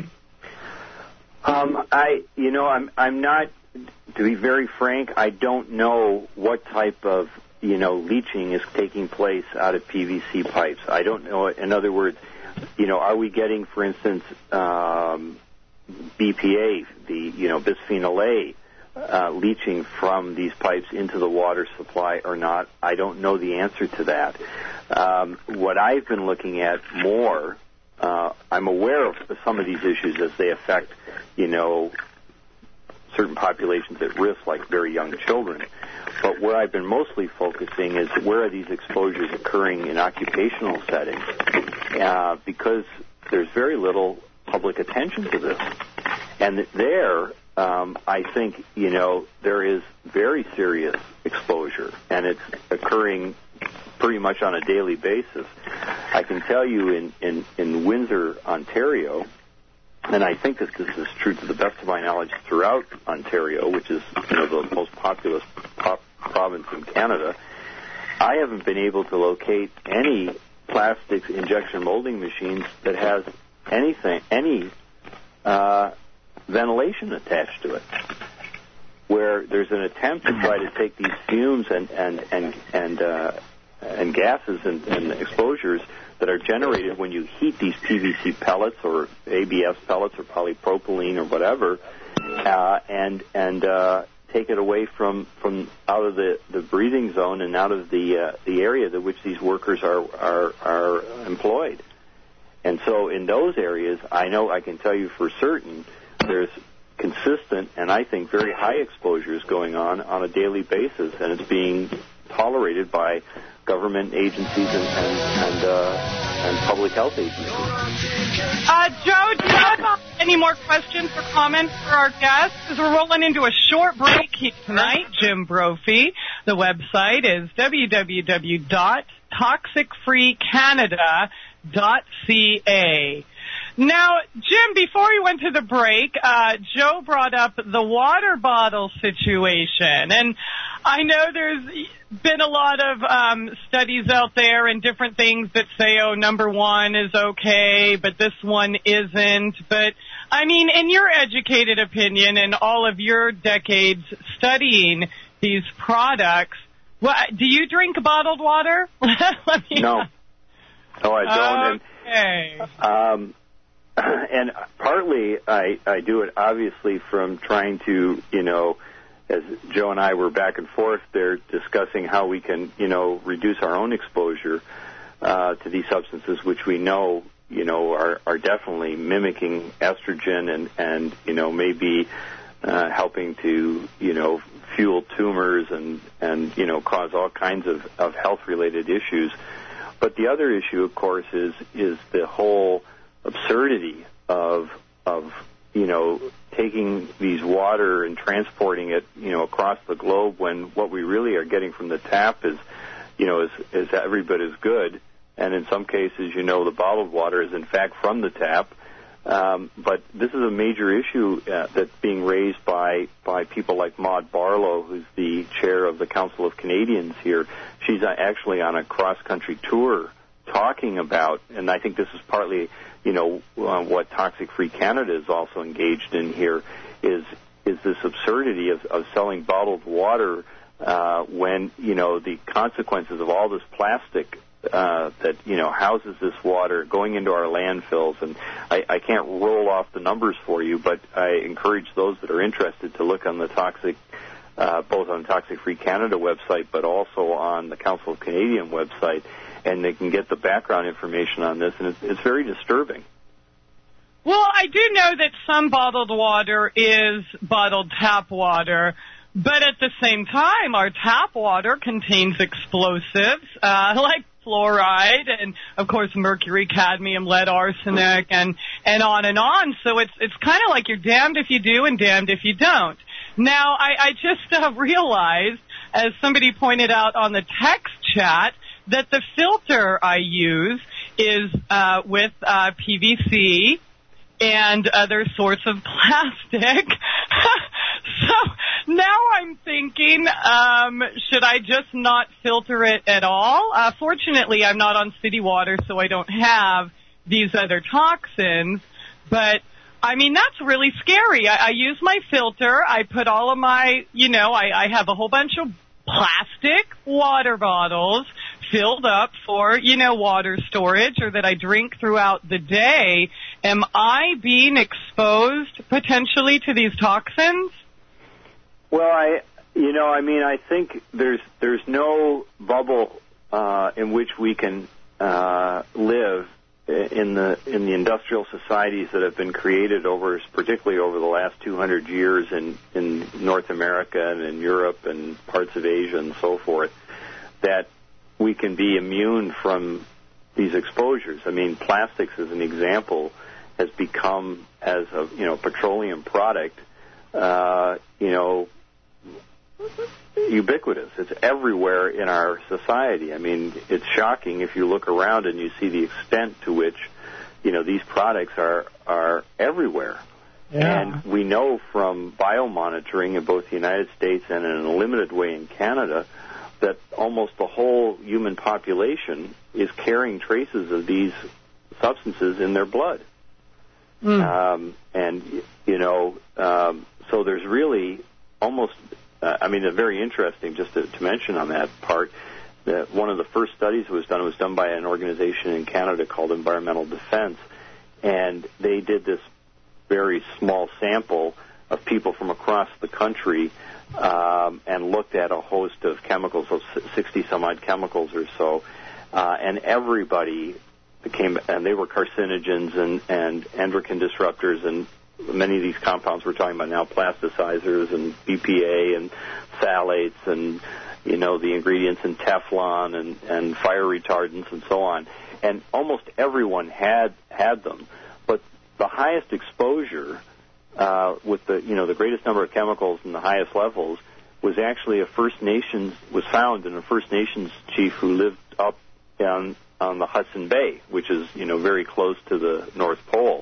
Um, I, you know, I'm, I'm not, to be very frank, I don't know what type of, you know, leaching is taking place out of P V C pipes. I don't know. In other words, you know, are we getting, for instance, um, B P A, the, you know, bisphenol A, uh, leaching from these pipes into the water supply or not? I don't know the answer to that. Um, what I've been looking at more, uh, I'm aware of some of these issues as they affect, you know, certain populations at risk, like very young children. But where I've been mostly focusing is where are these exposures occurring in occupational settings, uh, because there's very little public attention to this. And there, um, I think, you know, there is very serious exposure, and it's occurring pretty much on a daily basis. I can tell you in, in, in Windsor, Ontario, and I think that this is true to the best of my knowledge throughout Ontario, which is, you know, the most populous pop province in Canada, I haven't been able to locate any plastics injection molding machines that has anything, any uh, ventilation attached to it, where there's an attempt to try to take these fumes and and and and, uh, and gases and, and exposures that are generated when you heat these P V C pellets or A B S pellets or polypropylene or whatever, uh, and and uh, take it away from, from out of the, the breathing zone and out of the uh, the area to which these workers are, are are employed. And so in those areas, I know I can tell you for certain there's consistent and I think very high exposures going on on a daily basis, and it's being tolerated by government agencies and and and, uh, and public health agencies. Uh, Joe, do you have any more questions or comments for our guests? Because we're rolling into a short break here tonight. Jim Brophy. The website is w w w dot toxic free canada dot c a. Now, Jim, before we went to the break, uh, Joe brought up the water bottle situation. And I know there's been a lot of um, studies out there and different things that say, oh, number one is okay, but this one isn't. But, I mean, in your educated opinion and all of your decades studying these products, what, do you drink bottled water? Let me no. No, I don't. Okay. And, um, and partly I, I do it obviously from trying to, you know, as Joe and I were back and forth there discussing how we can, you know, reduce our own exposure uh, to these substances, which we know, you know, are, are definitely mimicking estrogen and, and you know, maybe uh, helping to, you know, fuel tumors and, and you know, cause all kinds of, of health-related issues. But the other issue, of course, is is the whole absurdity of of you know taking these water and transporting it you know across the globe when what we really are getting from the tap is you know is is every bit as good, and in some cases you know the bottled water is in fact from the tap. Um, but this is a major issue uh, that's being raised by by people like Maud Barlow, who's the chair of the Council of Canadians here. She's uh, actually on a cross-country tour talking about, and I think this is partly, you know, uh, what Toxic Free Canada is also engaged in here, is is this absurdity of, of selling bottled water uh, when, you know, the consequences of all this plastic uh, that, you know, houses this water going into our landfills. And I, I can't roll off the numbers for you, but I encourage those that are interested to look on the Toxic Uh, both on the Toxic Free Canada website, but also on the Council of Canadian website, and they can get the background information on this, and it's, it's very disturbing. Well, I do know that some bottled water is bottled tap water, but at the same time, our tap water contains explosives uh, like fluoride and, of course, mercury, cadmium, lead, arsenic, and, and on and on. So it's it's kind of like you're damned if you do and damned if you don't. Now, I, I just uh, realized, as somebody pointed out on the text chat, that the filter I use is uh, with uh, P V C and other sorts of plastic. So now I'm thinking, um, should I just not filter it at all? Uh, fortunately, I'm not on city water, so I don't have these other toxins. But, I mean, that's really scary. I, I use my filter. I put all of my, you know, I, I have a whole bunch of plastic water bottles filled up for, you know, water storage or that I drink throughout the day. Am I being exposed potentially to these toxins? Well, I, you know, I mean, I think there's there's no bubble uh, in which we can uh, live in the in the industrial societies that have been created over, particularly over the last two hundred years in in North America and in Europe and parts of Asia and so forth, that we can be immune from these exposures. I mean, plastics, as an example, has become, as a you know petroleum product, uh, you know. ubiquitous. It's everywhere in our society. I mean, it's shocking if you look around and you see the extent to which, you know, these products are are everywhere. Yeah. And we know from biomonitoring in both the United States and in a limited way in Canada that almost the whole human population is carrying traces of these substances in their blood. Mm. Um, and, you know, um, so there's really almost... Uh, I mean, it's very interesting, just to, to mention on that part, that one of the first studies that was done was done by an organization in Canada called Environmental Defense, and they did this very small sample of people from across the country um, and looked at a host of chemicals, of sixty-some-odd chemicals or so, uh, and everybody became, and they were carcinogens and, and endocrine disruptors, and many of these compounds we're talking about now, plasticizers and B P A and phthalates and, you know, the ingredients in Teflon and, and fire retardants and so on. And almost everyone had had them. But the highest exposure uh, with the, you know, the greatest number of chemicals and the highest levels was actually a First Nations, was found in a First Nations chief who lived up on, on the Hudson Bay, which is, you know, very close to the North Pole.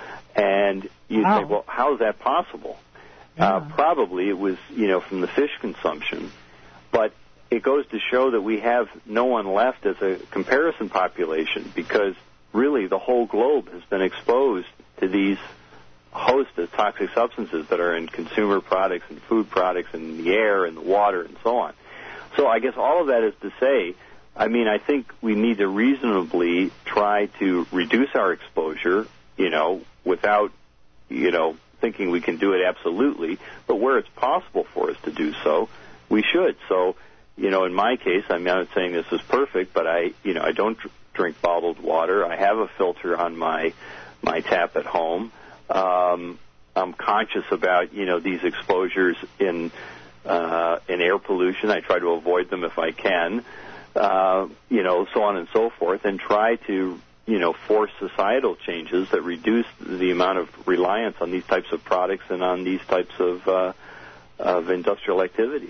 And you wow. say, well, how is that possible? Yeah. Uh, probably it was, you know, from the fish consumption. But it goes to show that we have no one left as a comparison population, because really the whole globe has been exposed to these host of toxic substances that are in consumer products and food products and in the air and the water and so on. So I guess all of that is to say, I mean, I think we need to reasonably try to reduce our exposure, you know, without, you know, thinking we can do it absolutely, but where it's possible for us to do so, we should. So, you know, in my case, I'm not saying this is perfect, but I, you know, I don't drink bottled water. I have a filter on my my tap at home. Um, I'm conscious about, you know, these exposures in uh, in air pollution. I try to avoid them if I can, uh, you know, so on and so forth, and try to, you know, force societal changes that reduce the amount of reliance on these types of products and on these types of uh, of industrial activities.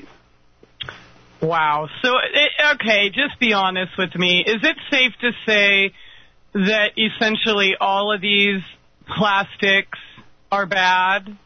Wow. So, okay, just be honest with me. Is it safe to say that essentially all of these plastics are bad?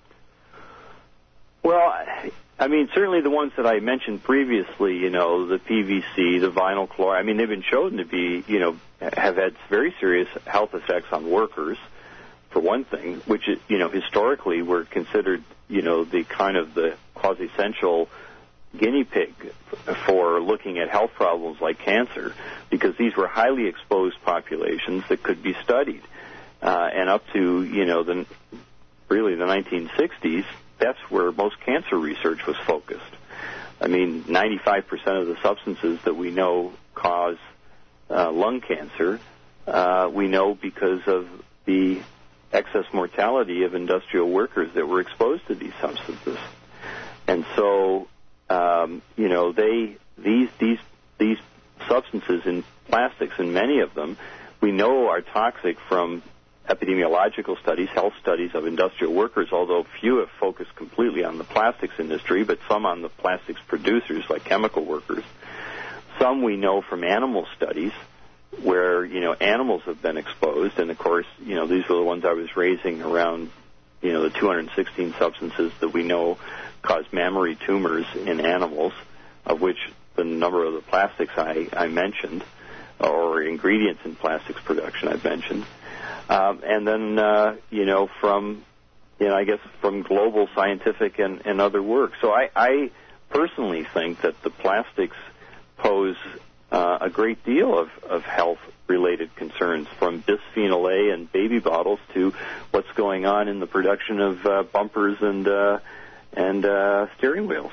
Well, I mean, certainly the ones that I mentioned previously, you know, the P V C, the vinyl chloride, I mean, they've been shown to be, you know, have had very serious health effects on workers, for one thing, which, you know, historically were considered, you know, the kind of the quasi-essential guinea pig for looking at health problems like cancer, because these were highly exposed populations that could be studied. Uh, and up to, you know, the really the nineteen sixties, that's where most cancer research was focused. I mean, ninety-five percent of the substances that we know cause uh, lung cancer, uh, we know because of the excess mortality of industrial workers that were exposed to these substances. And so, um, you know, they these these these substances in plastics, and many of them, we know are toxic from epidemiological studies, health studies of industrial workers, although few have focused completely on the plastics industry, but some on the plastics producers, like chemical workers. Some we know from animal studies, where, you know, animals have been exposed, and of course, you know, these were the ones I was raising around you know, the two hundred sixteen substances that we know cause mammary tumors in animals, of which the number of the plastics I, I mentioned, or ingredients in plastics production I've mentioned. Um, and then, uh, you know, from, you know, I guess from global scientific and, and other work. So I, I personally think that the plastics pose uh, a great deal of, of health-related concerns, from bisphenol A and baby bottles to what's going on in the production of uh, bumpers and uh, and uh, steering wheels.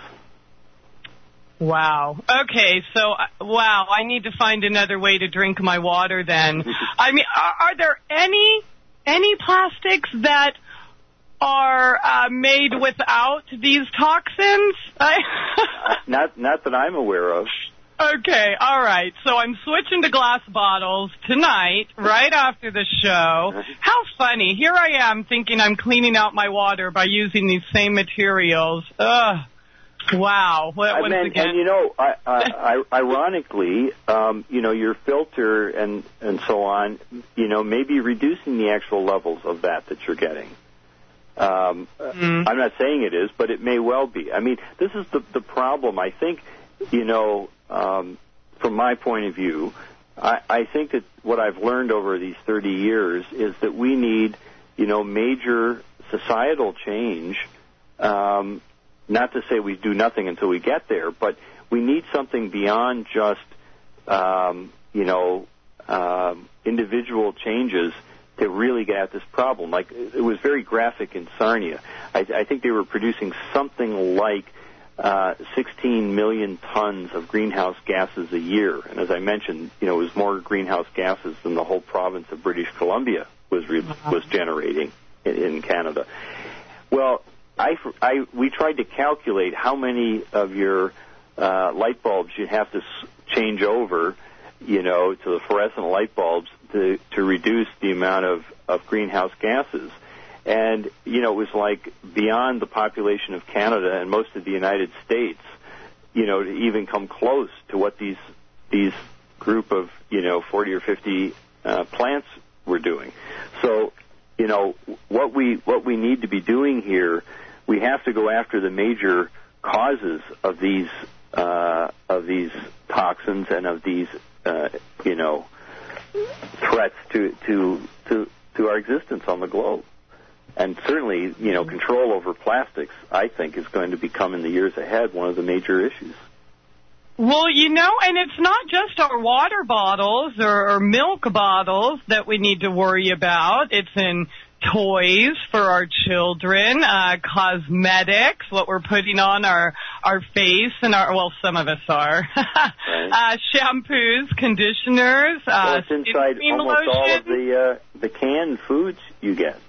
Wow. Okay, so, wow, I need to find another way to drink my water then. I mean, are, are there any any plastics that are uh, made without these toxins? not not that I'm aware of. Okay, all right. So I'm switching to glass bottles tonight, right after the show. How funny. Here I am thinking I'm cleaning out my water by using these same materials. Ugh. Wow. Well, I mean, and you know, I, I, I, ironically, um, you know, your filter and, and so on, you know, maybe reducing the actual levels of that that you're getting. Um, mm. I'm not saying it is, but it may well be. I mean, this is the, the problem. I think, you know, um, from my point of view, I, I think that what I've learned over these thirty years is that we need, you know, major societal change. Um, Not to say we do nothing until we get there, but we need something beyond just, um, you know, um, individual changes to really get at this problem. Like, it was very graphic in Sarnia. I, I think they were producing something like uh, sixteen million tons of greenhouse gases a year. And as I mentioned, you know, it was more greenhouse gases than the whole province of British Columbia was re- was generating in, in Canada. Well, I, I, we tried to calculate how many of your uh, light bulbs you have to s- change over, you know, to the fluorescent light bulbs to, to reduce the amount of, of greenhouse gases. And, you know, it was like beyond the population of Canada and most of the United States, you know, to even come close to what these these group of, you know, forty or fifty uh, plants were doing. So, you know, what we what we need to be doing here, we have to go after the major causes of these uh, of these toxins and of these uh, you know threats to, to to to our existence on the globe. And certainly, you know, control over plastics, I think, is going to become in the years ahead one of the major issues. Well, you know, and it's not just our water bottles or, or milk bottles that we need to worry about. It's in toys for our children, uh, cosmetics, what we're putting on our, our face and our, well, some of us are, right. uh, shampoos, conditioners, uh, well, it's inside almost lotion. all of the, uh, the canned foods you get.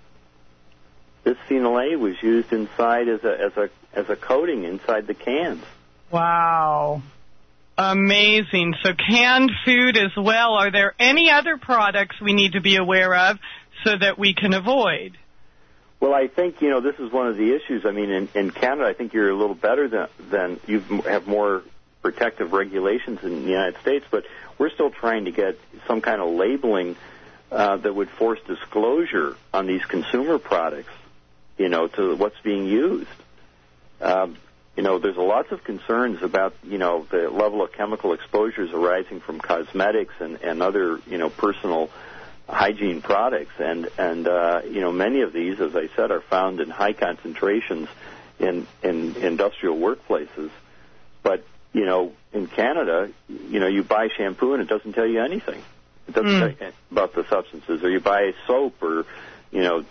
Bisphenol A was used inside as a, as a, as a coating inside the cans. Wow. Amazing. So canned food as well. Are there any other products we need to be aware of so that we can avoid? Well, I think, you know, this is one of the issues. I mean, in, in Canada, I think you're a little better than, than you have more protective regulations in the United States, but we're still trying to get some kind of labeling uh, that would force disclosure on these consumer products, you know, to what's being used. Um, you know, there's lots of concerns about, you know, the level of chemical exposures arising from cosmetics and, and other, you know, personal hygiene products. And, and uh, you know, many of these, as I said, are found in high concentrations in, in industrial workplaces. But, you know, in Canada, you know, you buy shampoo and it doesn't tell you anything. It doesn't mm. tell you about the substances. Or you buy soap or, you know,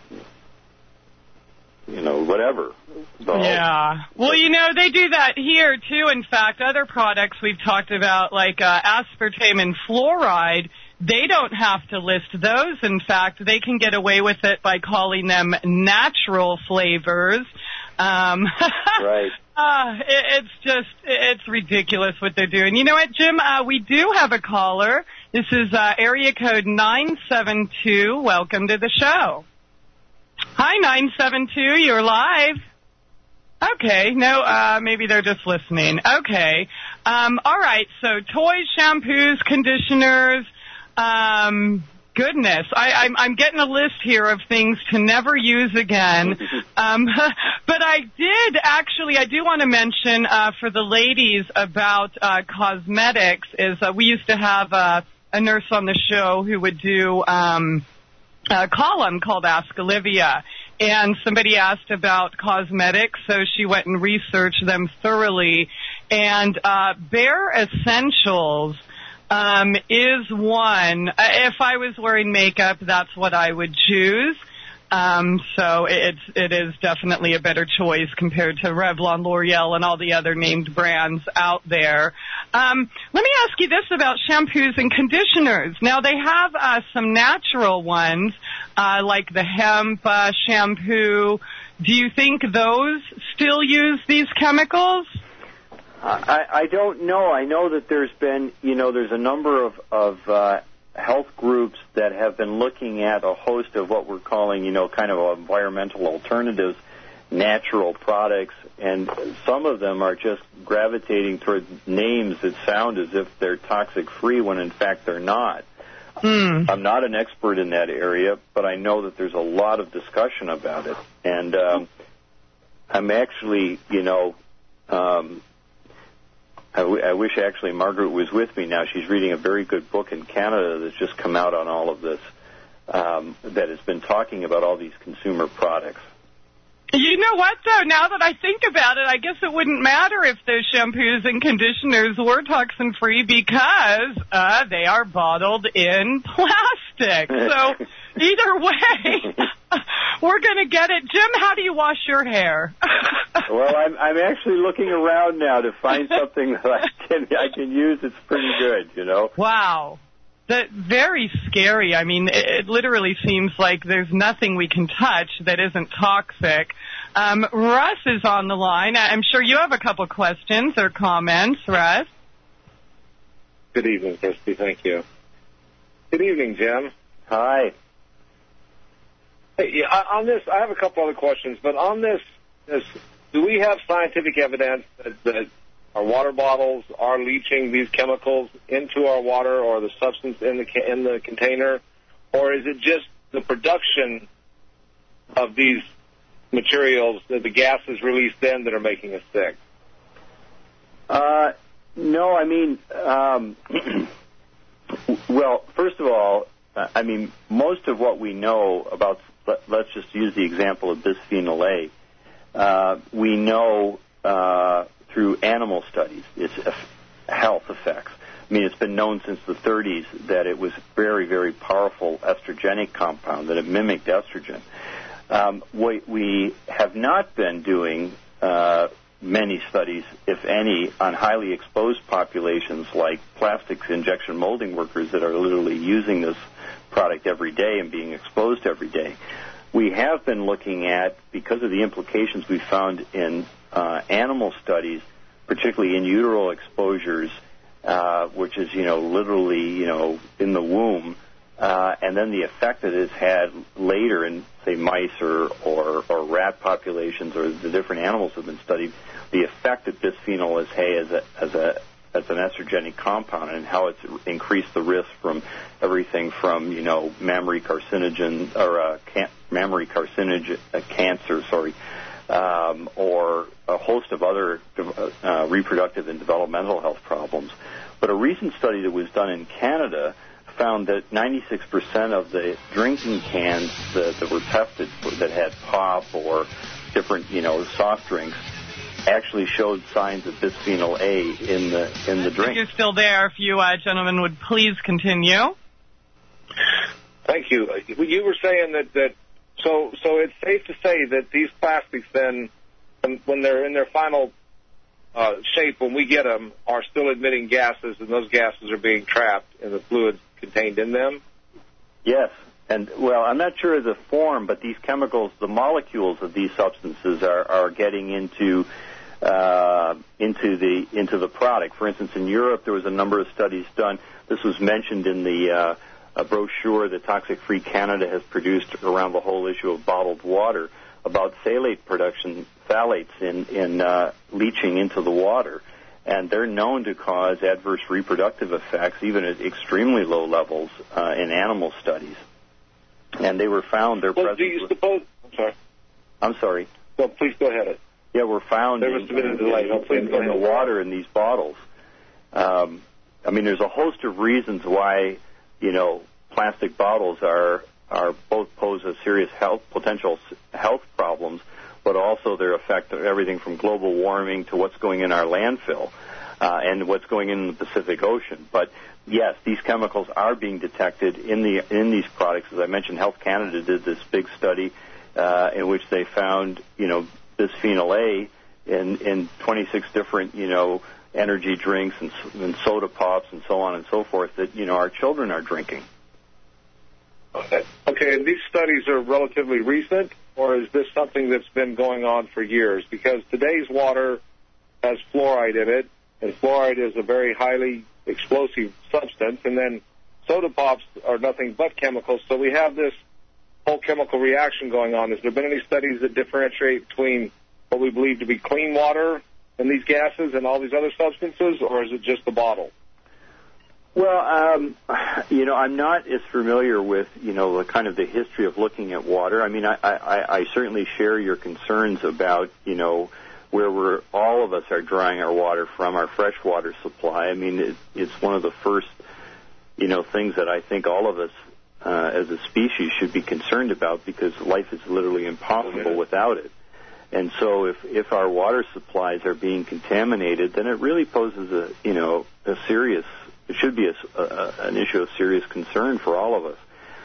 you know, whatever. So, yeah. Well, you know, they do that here, too. In fact, other products we've talked about, like uh, aspartame and fluoride, they don't have to list those. In fact, they can get away with it by calling them natural flavors. Um, right. Uh, it, it's just, it's ridiculous what they're doing. You know what, Jim? Uh, we do have a caller. This is uh, area code nine seven two. Welcome to the show. Hi, nine seven two, you're live. Okay, no, uh, maybe they're just listening. Okay, um, all right, so toys, shampoos, conditioners, um, goodness. I, I'm, I'm getting a list here of things to never use again. Um, but I did actually, I do want to mention uh, for the ladies about uh, cosmetics is uh, we used to have uh, a nurse on the show who would do um, a column called Ask Olivia. And somebody asked about cosmetics, so she went and researched them thoroughly. And uh, Bare Essentials um, is one. If I was wearing makeup, that's what I would choose. Um, so it's it is definitely a better choice compared to Revlon, L'Oreal, and all the other named brands out there. Um, let me ask you this about shampoos and conditioners. Now, they have uh, some natural ones, uh, like the hemp uh, shampoo. Do you think those still use these chemicals? I, I don't know. I know that there's been, you know, there's a number of, of uh, health groups that have been looking at a host of what we're calling, you know, kind of environmental alternatives, natural products, and some of them are just gravitating toward names that sound as if they're toxic-free when in fact they're not. Mm. I'm not an expert in that area, but I know that there's a lot of discussion about it. And um, I'm actually, you know, um, I, w- I wish actually Margaret was with me now. She's reading a very good book in Canada that's just come out on all of this, um, that has been talking about all these consumer products. You know what, though? Now that I think about it, I guess it wouldn't matter if those shampoos and conditioners were toxin-free because uh, they are bottled in plastic. So either way, we're going to get it. Jim, how do you wash your hair? Well, I'm, I'm actually looking around now to find something that I can I can use that's pretty good, you know? Wow. That very scary. I mean, it, it literally seems like there's nothing we can touch that isn't toxic. Um, Russ is on the line. I'm sure you have a couple questions or comments, Russ. Good evening, Christy. Thank you. Good evening, Jim. Hi. Hey, yeah, on this, I have a couple other questions, but on this, this do we have scientific evidence that, that our water bottles are leaching these chemicals into our water or the substance in the in the container, or is it just the production of these materials, that the gases released then, that are making us sick? Uh, no, I mean, um, well, first of all, uh, I mean, most of what we know about, let, let's just use the example of bisphenol A, uh, we know uh, through animal studies its health effects. I mean, it's been known since the thirties that it was very, very powerful estrogenic compound, that it mimicked estrogen. Um, what we have not been doing uh, many studies, if any, on highly exposed populations like plastics injection molding workers that are literally using this product every day and being exposed every day. We have been looking at, because of the implications we found in uh, animal studies, particularly in utero exposures, uh, which is, you know, literally, you know, in the womb, uh, and then the effect that it's had later in, say, mice or, or, or rat populations, or the different animals have been studied, the effect that bisphenol A as a, as a as an estrogenic compound, and how it's increased the risk from everything from, you know, mammary carcinogen or uh, can- mammary carcinogen uh, cancer, sorry, um, or a host of other uh, reproductive and developmental health problems. But a recent study that was done in Canada found that ninety-six percent of the drinking cans that, that were tested for, that had pop or different, you know, soft drinks actually showed signs of bisphenol A in the in the drink. You're still there. If you uh, gentlemen would please continue. Thank you. You were saying that, that so so it's safe to say that these plastics then, when they're in their final uh, shape, when we get them, are still emitting gases, and those gases are being trapped in the fluids contained in them? Yes. And, well, I'm not sure of the form, but these chemicals, the molecules of these substances are, are getting into uh, into the into the product. For instance, in Europe, there was a number of studies done. This was mentioned in the uh, a brochure that Toxic Free Canada has produced around the whole issue of bottled water about phthalate production, phthalates in, in uh, leaching into the water. and they're known to cause adverse reproductive effects, even at extremely low levels uh, in animal studies. And they were found. They're well, present. Do you suppose? I'm sorry. I'm sorry. Well, please go ahead. Yeah, were found there in, was a bit of delay. in, in, in the water in these bottles. Um, I mean, there's a host of reasons why, you know, plastic bottles are are both pose a serious health potential health problems, but also their effect of everything from global warming to what's going in our landfill uh, and what's going in the Pacific Ocean. But yes, these chemicals are being detected in the in these products. As I mentioned, Health Canada did this big study uh, in which they found, you know, bisphenol A in in twenty-six different, you know, energy drinks and, and soda pops and so on and so forth that, you know, our children are drinking. Okay. Okay, and these studies are relatively recent, or is this something that's been going on for years? Because today's water has fluoride in it, and fluoride is a very highly explosive substance, and then soda pops are nothing but chemicals, so we have this whole chemical reaction going on. Has there been any studies that differentiate between what we believe to be clean water and these gases and all these other substances, or is it just the bottle? Well, um, you know, I'm not as familiar with, you know, the kind of the history of looking at water. I mean, I, I, I certainly share your concerns about, you know, where we're, all of us are drawing our water from, our freshwater supply. I mean, it, it's one of the first, you know, things that I think all of us uh, as a species should be concerned about, because life is literally impossible without it. And so if, if our water supplies are being contaminated, then it really poses a, you know, a serious, it should be a, a, an issue of serious concern for all of us.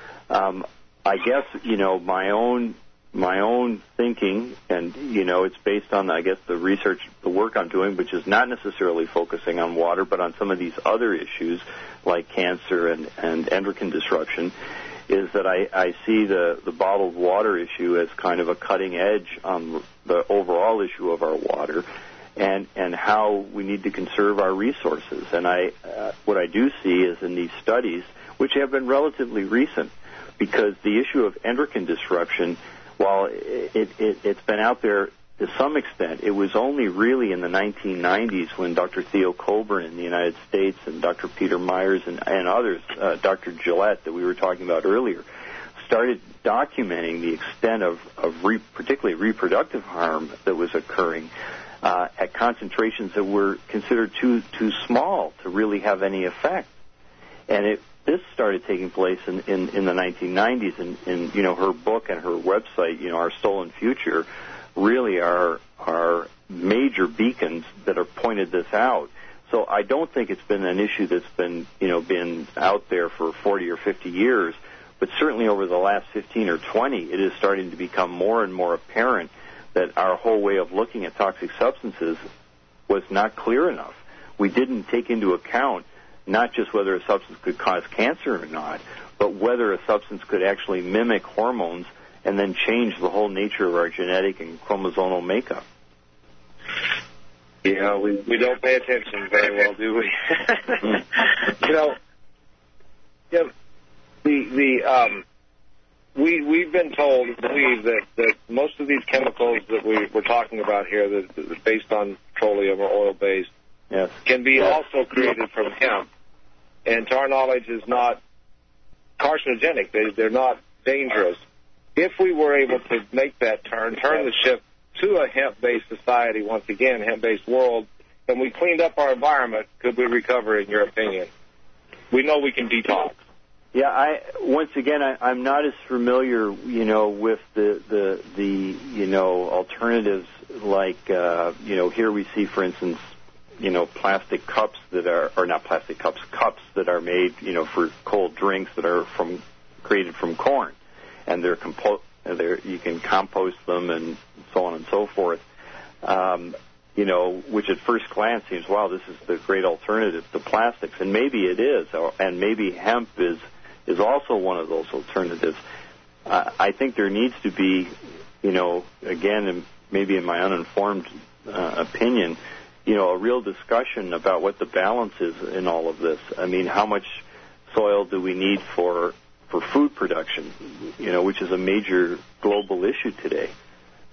Um, I guess, you know, my own, my own thinking, and, you know, it's based on, I guess, the research, the work I'm doing, which is not necessarily focusing on water, but on some of these other issues like cancer and, and endocrine disruption, is that I, I see the, the bottled water issue as kind of a cutting edge on the overall issue of our water, and, and how we need to conserve our resources. And I, uh, what I do see is in these studies, which have been relatively recent, because the issue of endocrine disruption, while it, it, it's been out there to some extent, it was only really in the nineteen nineties when Doctor Theo Coburn in the United States and Doctor Peter Myers and, and others, uh, Doctor Gillette that we were talking about earlier, started documenting the extent of, of re, particularly reproductive harm that was occurring uh, at concentrations that were considered too too small to really have any effect. And it this started taking place in, in, in the nineteen nineties, and, and you know, her book and her website, you know, Our Stolen Future, really are are major beacons that have pointed this out. So I don't think it's been an issue that's been, you know, been out there for forty or fifty years, but certainly over the last fifteen or twenty, it is starting to become more and more apparent that our whole way of looking at toxic substances was not clear enough. We didn't take into account not just whether a substance could cause cancer or not, but whether a substance could actually mimic hormones and then change the whole nature of our genetic and chromosomal makeup. Yeah, we, we don't pay attention very well, do we? You know, yeah, the the um, we we've been told, believe that, that most of these chemicals that we we're talking about here, that, that are based on petroleum or oil based, yes, can be yes. also created from hemp, and to our knowledge is not carcinogenic. They they're not dangerous. If we were able to make that turn, turn the ship to a hemp-based society, once again, hemp-based world, and we cleaned up our environment, could we recover, in your opinion? We know we can detox. Yeah, I once again, I, I'm not as familiar, you know, with the, the, the you know, alternatives like, uh, you know, here we see, for instance, you know, plastic cups that are, or not plastic cups, cups that are made, you know, for cold drinks that are from created from corn. And they're compo- they're, you can compost them and so on and so forth, um, you know, which at first glance seems, wow, this is the great alternative to plastics. And maybe it is, and maybe hemp is, is also one of those alternatives. Uh, I think there needs to be, you know, again, maybe in my uninformed uh, opinion, you know, a real discussion about what the balance is in all of this. I mean, how much soil do we need for for food production, you know, which is a major global issue today.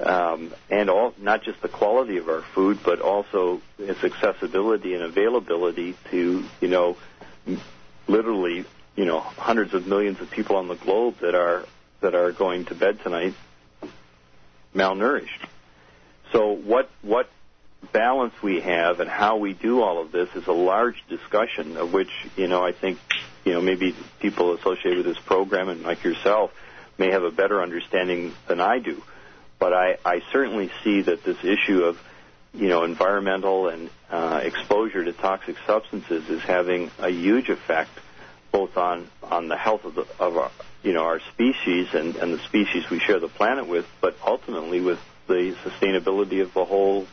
um, and all, not just the quality of our food, but also its accessibility and availability to, you know, literally, you know, hundreds of millions of people on the globe that are that are going to bed tonight malnourished. So what what balance we have and how we do all of this is a large discussion of which, you know, I think, you know, maybe people associated with this program and like yourself may have a better understanding than I do. But I, I certainly see that this issue of, you know, environmental and uh, exposure to toxic substances is having a huge effect both on, on the health of, the, of our, you know, our species and, and the species we share the planet with, but ultimately with the sustainability of the whole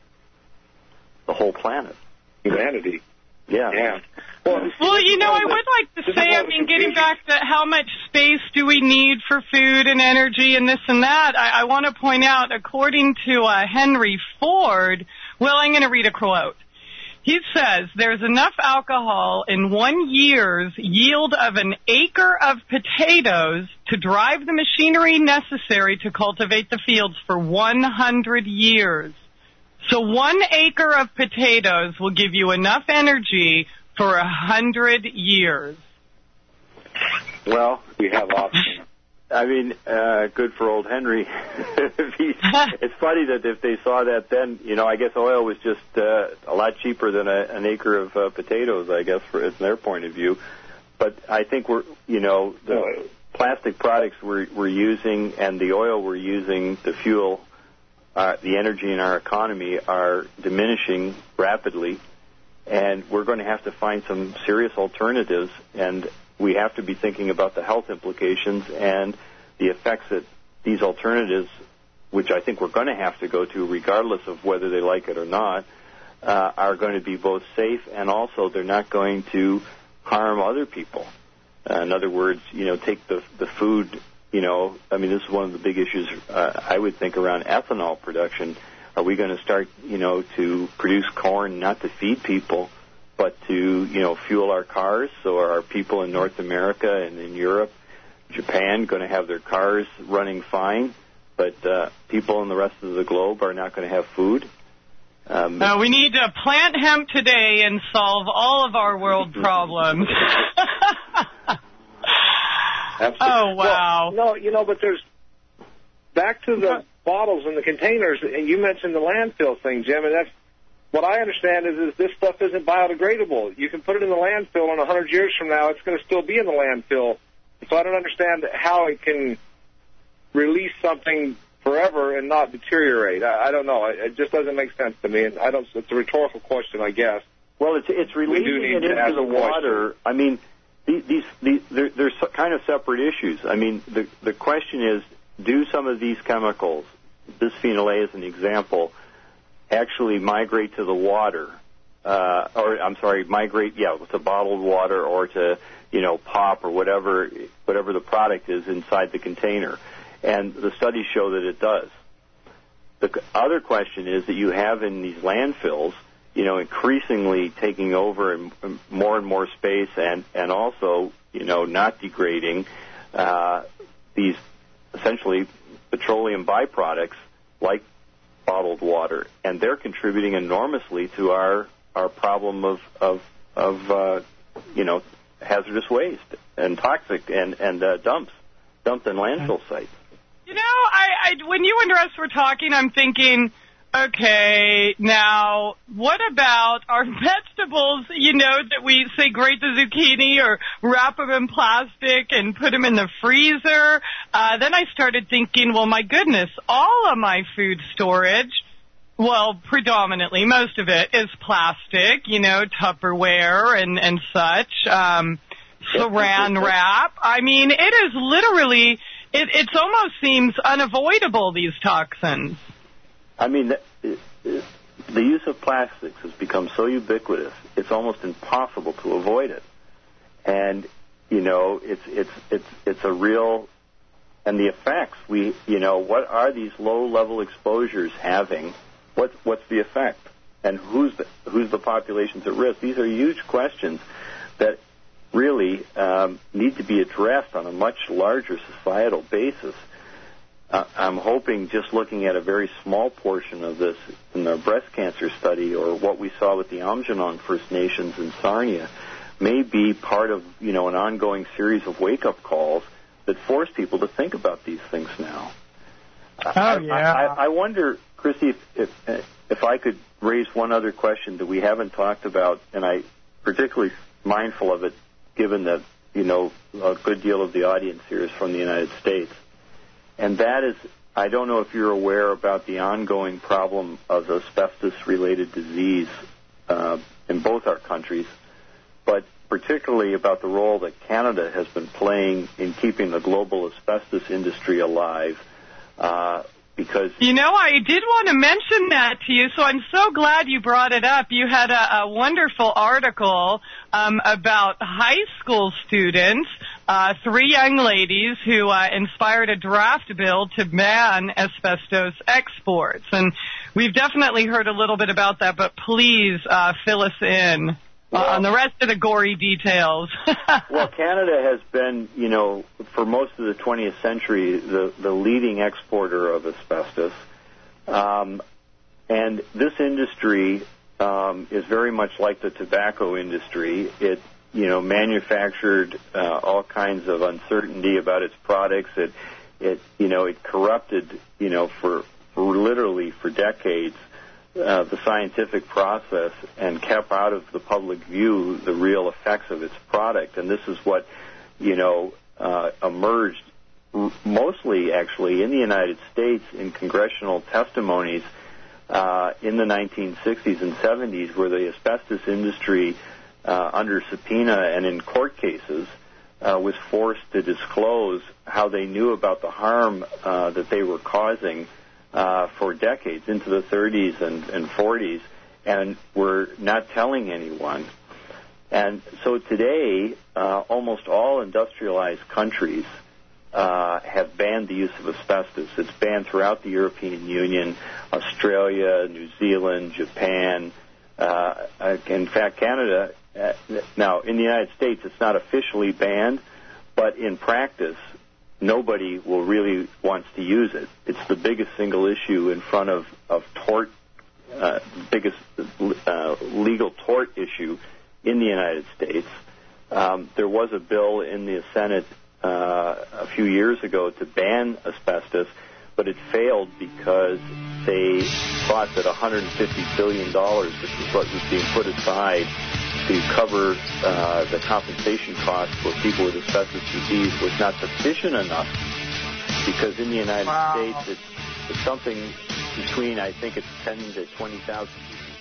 the whole planet. Humanity. Yeah. Yeah. Well, well, you know, I would like to say, I mean, getting back to how much space do we need for food and energy and this and that, I, I want to point out, according to uh, Henry Ford, well, I'm going to read a quote. He says, there's enough alcohol in one year's yield of an acre of potatoes to drive the machinery necessary to cultivate the fields for one hundred years. So one acre of potatoes will give you enough energy for a hundred years. Well, we have options. I mean, uh, good for old Henry. It's funny that if they saw that then, you know, I guess oil was just uh, a lot cheaper than a, an acre of uh, potatoes, I guess, for, from their point of view. But I think we're, you know, the plastic products we're, we're using and the oil we're using to fuel uh, the energy in our economy are diminishing rapidly. And we're going to have to find some serious alternatives, and we have to be thinking about the health implications and the effects that these alternatives, which I think we're going to have to go to regardless of whether they like it or not, uh, are going to be both safe and also they're not going to harm other people. Uh, in other words, you know, take the the food, you know, I mean, this is one of the big issues uh, I would think around ethanol production. Are we going to start, you know, to produce corn not to feed people, but to, you know, fuel our cars? So are our people in North America and in Europe, Japan, going to have their cars running fine, but uh, people in the rest of the globe are not going to have food? Um, uh, we need to plant hemp today and solve all of our world problems. Oh, wow. Well, no, you know, but there's, back to the bottles and the containers, and you mentioned the landfill thing, Jim, and that's, what I understand is, is this stuff isn't biodegradable. You can put it in the landfill, and one hundred years from now, it's going to still be in the landfill. So I don't understand how it can release something forever and not deteriorate. I, I don't know. It, it just doesn't make sense to me, and I don't. It's a rhetorical question, I guess. Well, it's it's releasing it into the water. I mean, these, these, these they're, they're kind of separate issues. I mean, the the question is, do some of these chemicals, bisphenol A as an example, actually migrate to the water, uh, or I'm sorry, migrate, yeah, to bottled water or to, you know, pop or whatever, whatever the product is inside the container. And the studies show that it does. The other question is that you have in these landfills, you know, increasingly taking over and more and more space and, and also, you know, not degrading uh, these essentially petroleum byproducts like bottled water, and they're contributing enormously to our our problem of of of uh, you know, hazardous waste and toxic and and uh, dumps dumped in landfill sites. You know, I, I when you and Russ were talking, I'm thinking, okay, now what about our vegetables? You know, that we say grate the zucchini or wrap them in plastic and put them in the freezer. Uh, then I started thinking, well, my goodness, all of my food storage, well, predominantly, most of it is plastic, you know, Tupperware and, and such, um, saran wrap. I mean, it is literally, it it's almost seems unavoidable, these toxins. I mean, the, the use of plastics has become so ubiquitous, it's almost impossible to avoid it. And, you know, it's it's it's it's a real, and the effects, we, you know, what are these low-level exposures having? What, what's the effect? And who's the, who's the populations at risk? These are huge questions that really um, need to be addressed on a much larger societal basis. uh, I'm hoping just looking at a very small portion of this in the breast cancer study, or what we saw with the Aamjiwnaang First Nations in Sarnia, may be part of, you know, an ongoing series of wake-up calls that force people to think about these things now. Oh, I, yeah. I, I wonder, Christy, if, if if I could raise one other question that we haven't talked about, and I particularly mindful of it, given that, you know, a good deal of the audience here is from the United States. And that is, I don't know if you're aware about the ongoing problem of asbestos-related disease uh, in both our countries, but particularly about the role that Canada has been playing in keeping the global asbestos industry alive. Uh, because you know, I did want to mention that to you, so I'm so glad you brought it up. You had a, a wonderful article um, about high school students, uh, three young ladies who uh, inspired a draft bill to ban asbestos exports. And we've definitely heard a little bit about that, but please uh, fill us in. Well, on the rest of the gory details. Well, Canada has been, you know, for most of the twentieth century, the, the leading exporter of asbestos. Um, and this industry um, is very much like the tobacco industry. It, you know, manufactured uh, all kinds of uncertainty about its products. It, it, you know, it corrupted, you know, for, for literally for decades. Uh, the scientific process, and kept out of the public view the real effects of its product. And this is what, you know, uh, emerged r- mostly actually in the United States in congressional testimonies uh, in the nineteen sixties and seventies, where the asbestos industry, uh, under subpoena and in court cases, uh, was forced to disclose how they knew about the harm uh, that they were causing Uh, for decades, into the thirties and, and forties, and we're not telling anyone. And so today, uh, almost all industrialized countries uh, have banned the use of asbestos. It's banned throughout the European Union, Australia, New Zealand, Japan. Uh, in fact, Canada, uh, now in the United States, it's not officially banned, but in practice, nobody will really wants to use it. It's the biggest single issue in front of, of tort, uh, biggest uh, legal tort issue in the United States. Um, there was a bill in the Senate uh, a few years ago to ban asbestos, but it failed because they thought that one hundred fifty billion dollars, which is what was being put aside to cover uh, the compensation costs for people with asbestos disease, was not sufficient enough, because in the United wow. States it's, it's something between, I think it's ten to twenty thousand.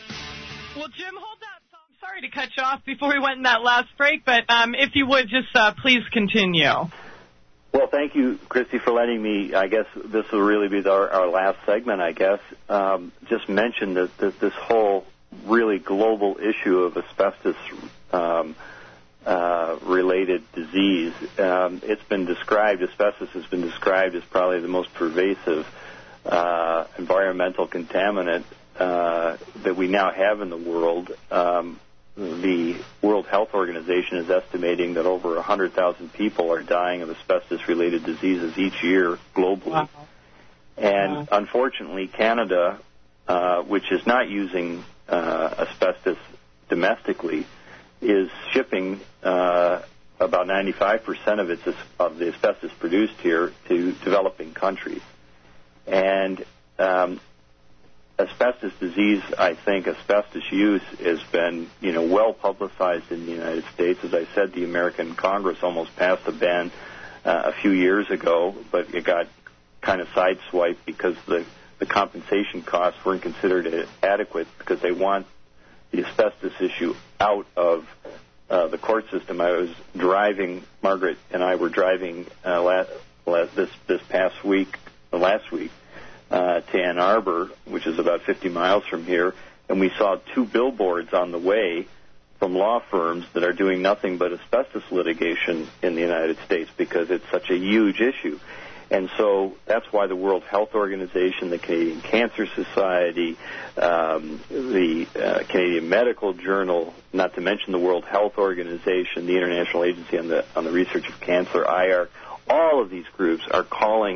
Well, Jim, hold that thought. I'm sorry to cut you off before we went in that last break, but um, if you would just uh, please continue. Well, thank you, Christy, for letting me. I guess this will really be our, our last segment, I guess. Um, just mention that, that this whole really global issue of asbestos um, uh, related disease. Um, it's been described, asbestos has been described as probably the most pervasive uh, environmental contaminant uh, that we now have in the world. Um, the World Health Organization is estimating that over one hundred thousand people are dying of asbestos-related diseases each year globally. Wow. And wow. Unfortunately, Canada, uh, which is not using uh, asbestos domestically, is shipping uh, about ninety-five percent of its of the asbestos produced here to developing countries. And um, asbestos disease, I think, asbestos use has been, you know, well publicized in the United States. As I said, the American Congress almost passed a ban uh, a few years ago, but it got kind of sideswiped because the, the compensation costs weren't considered adequate, because they want the asbestos issue out of uh, the court system. I was driving, Margaret and I were driving uh, last, last, this, this past week, uh, last week, Uh, to Ann Arbor, which is about fifty miles from here, and we saw two billboards on the way from law firms that are doing nothing but asbestos litigation in the United States, because it's such a huge issue. And so that's why the World Health Organization, the Canadian Cancer Society, um, the uh, Canadian Medical Journal, not to mention the World Health Organization, the International Agency on the on the Research of Cancer, I A R C, all of these groups are calling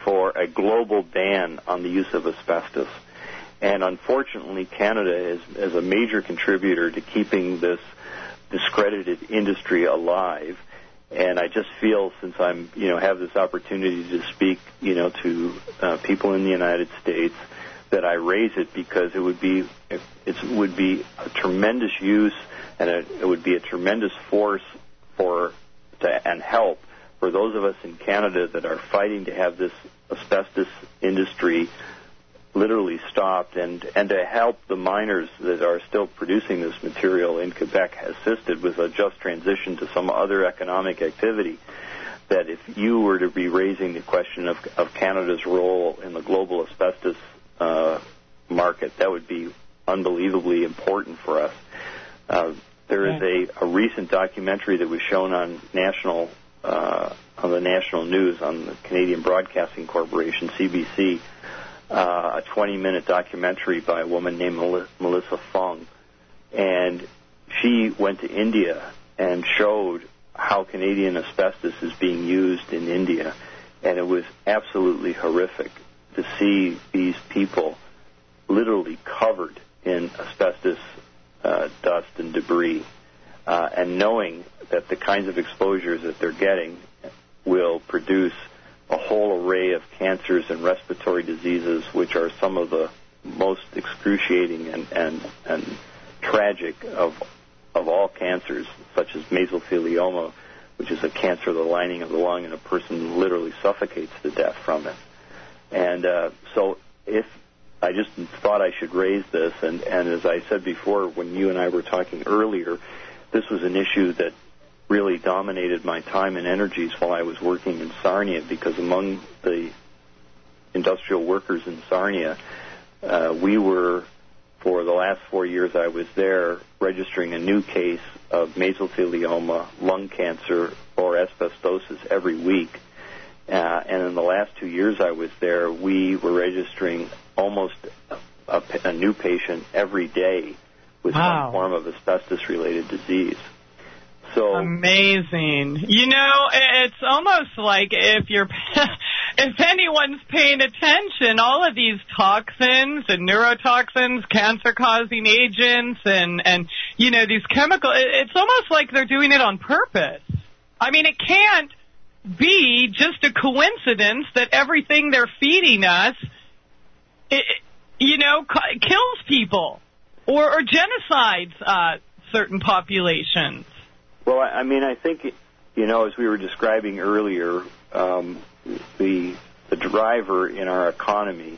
for a global ban on the use of asbestos. And unfortunately, Canada is, is a major contributor to keeping this discredited industry alive. And I just feel, since I'm, you know, have this opportunity to speak, you know, to uh, people in the United States, that I raise it because it would be it would be a tremendous use, and it, it would be a tremendous force for to, and help for those of us in Canada that are fighting to have this asbestos industry literally stopped, and, and to help the miners that are still producing this material in Quebec assisted with a just transition to some other economic activity. That if you were to be raising the question of, of Canada's role in the global asbestos uh, market, that would be unbelievably important for us. Uh, there is a, a recent documentary that was shown on national uh, on the national news on the Canadian Broadcasting Corporation, C B C, uh, a twenty-minute documentary by a woman named Mel- Melissa Fung, and she went to India and showed how Canadian asbestos is being used in India, and it was absolutely horrific to see these people literally covered in asbestos uh, dust and debris, uh, and knowing that the kinds of exposures that they're getting will produce a whole array of cancers and respiratory diseases, which are some of the most excruciating and, and, and tragic of of all cancers, such as mesothelioma, which is a cancer of the lining of the lung, and a person literally suffocates to death from it. And uh, so if I just thought I should raise this, and, and as I said before, when you and I were talking earlier, this was an issue that really dominated my time and energies while I was working in Sarnia, because among the industrial workers in Sarnia, uh, we were, for the last four years I was there, registering a new case of mesothelioma, lung cancer, or asbestosis every week. Uh, and in the last two years I was there, we were registering almost a, a, a new patient every day with wow. some form of asbestos-related disease. So amazing. You know, it's almost like if you're, if anyone's paying attention, all of these toxins and neurotoxins, cancer-causing agents, and, and, you know, these chemicals, it's almost like they're doing it on purpose. I mean, it can't be just a coincidence that everything they're feeding us, it, you know, kills people or, or genocides uh, certain populations. Well, I mean, I think, you know, as we were describing earlier, um, the the driver in our economy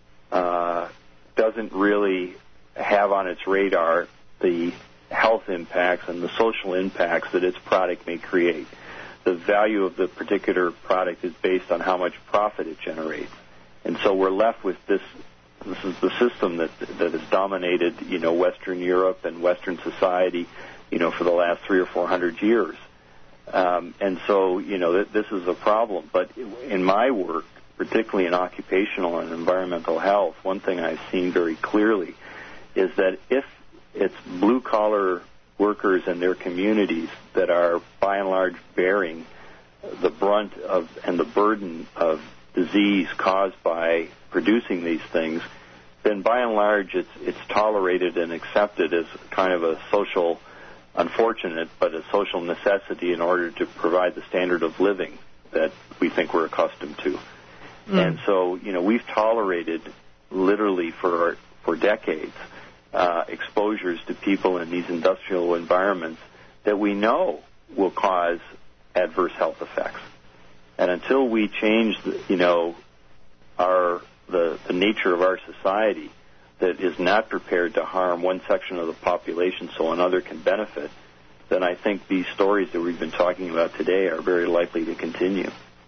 uh, doesn't really have on its radar the health impacts and the social impacts that its product may create. The value of the particular product is based on how much profit it generates. And so we're left with this. This is the system that that has dominated, you know, Western Europe and Western society, you know, for the last three or four hundred years. Um, and so, you know, th- this is a problem. But in my work, particularly in occupational and environmental health, one thing I've seen very clearly is that if it's blue-collar workers and their communities that are, by and large, bearing the brunt of and the burden of disease caused by producing these things, then by and large it's it's tolerated and accepted as kind of a social, unfortunate, but a social necessity in order to provide the standard of living that we think we're accustomed to. Mm. And so, you know, we've tolerated literally for for decades uh, exposures to people in these industrial environments that we know will cause adverse health effects. And until we change, the, you know, our the, the nature of our society that is not prepared to harm one section of the population so another can benefit, then I think these stories that we've been talking about today are very likely to continue.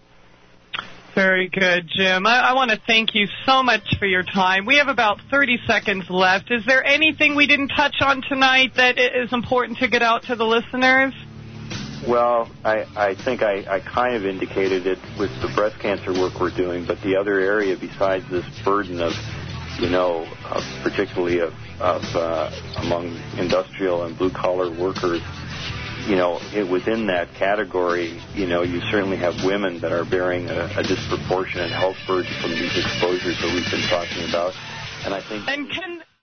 Very good, Jim. I, I want to thank you so much for your time. We have about thirty seconds left. Is there anything we didn't touch on tonight that is important to get out to the listeners? Well, I, I think I, I kind of indicated it with the breast cancer work we're doing, but the other area besides this burden of, you know, of particularly of, of uh, among industrial and blue-collar workers, you know, it, within that category, you know, you certainly have women that are bearing a, a disproportionate health burden from these exposures that we've been talking about. And I think... And can...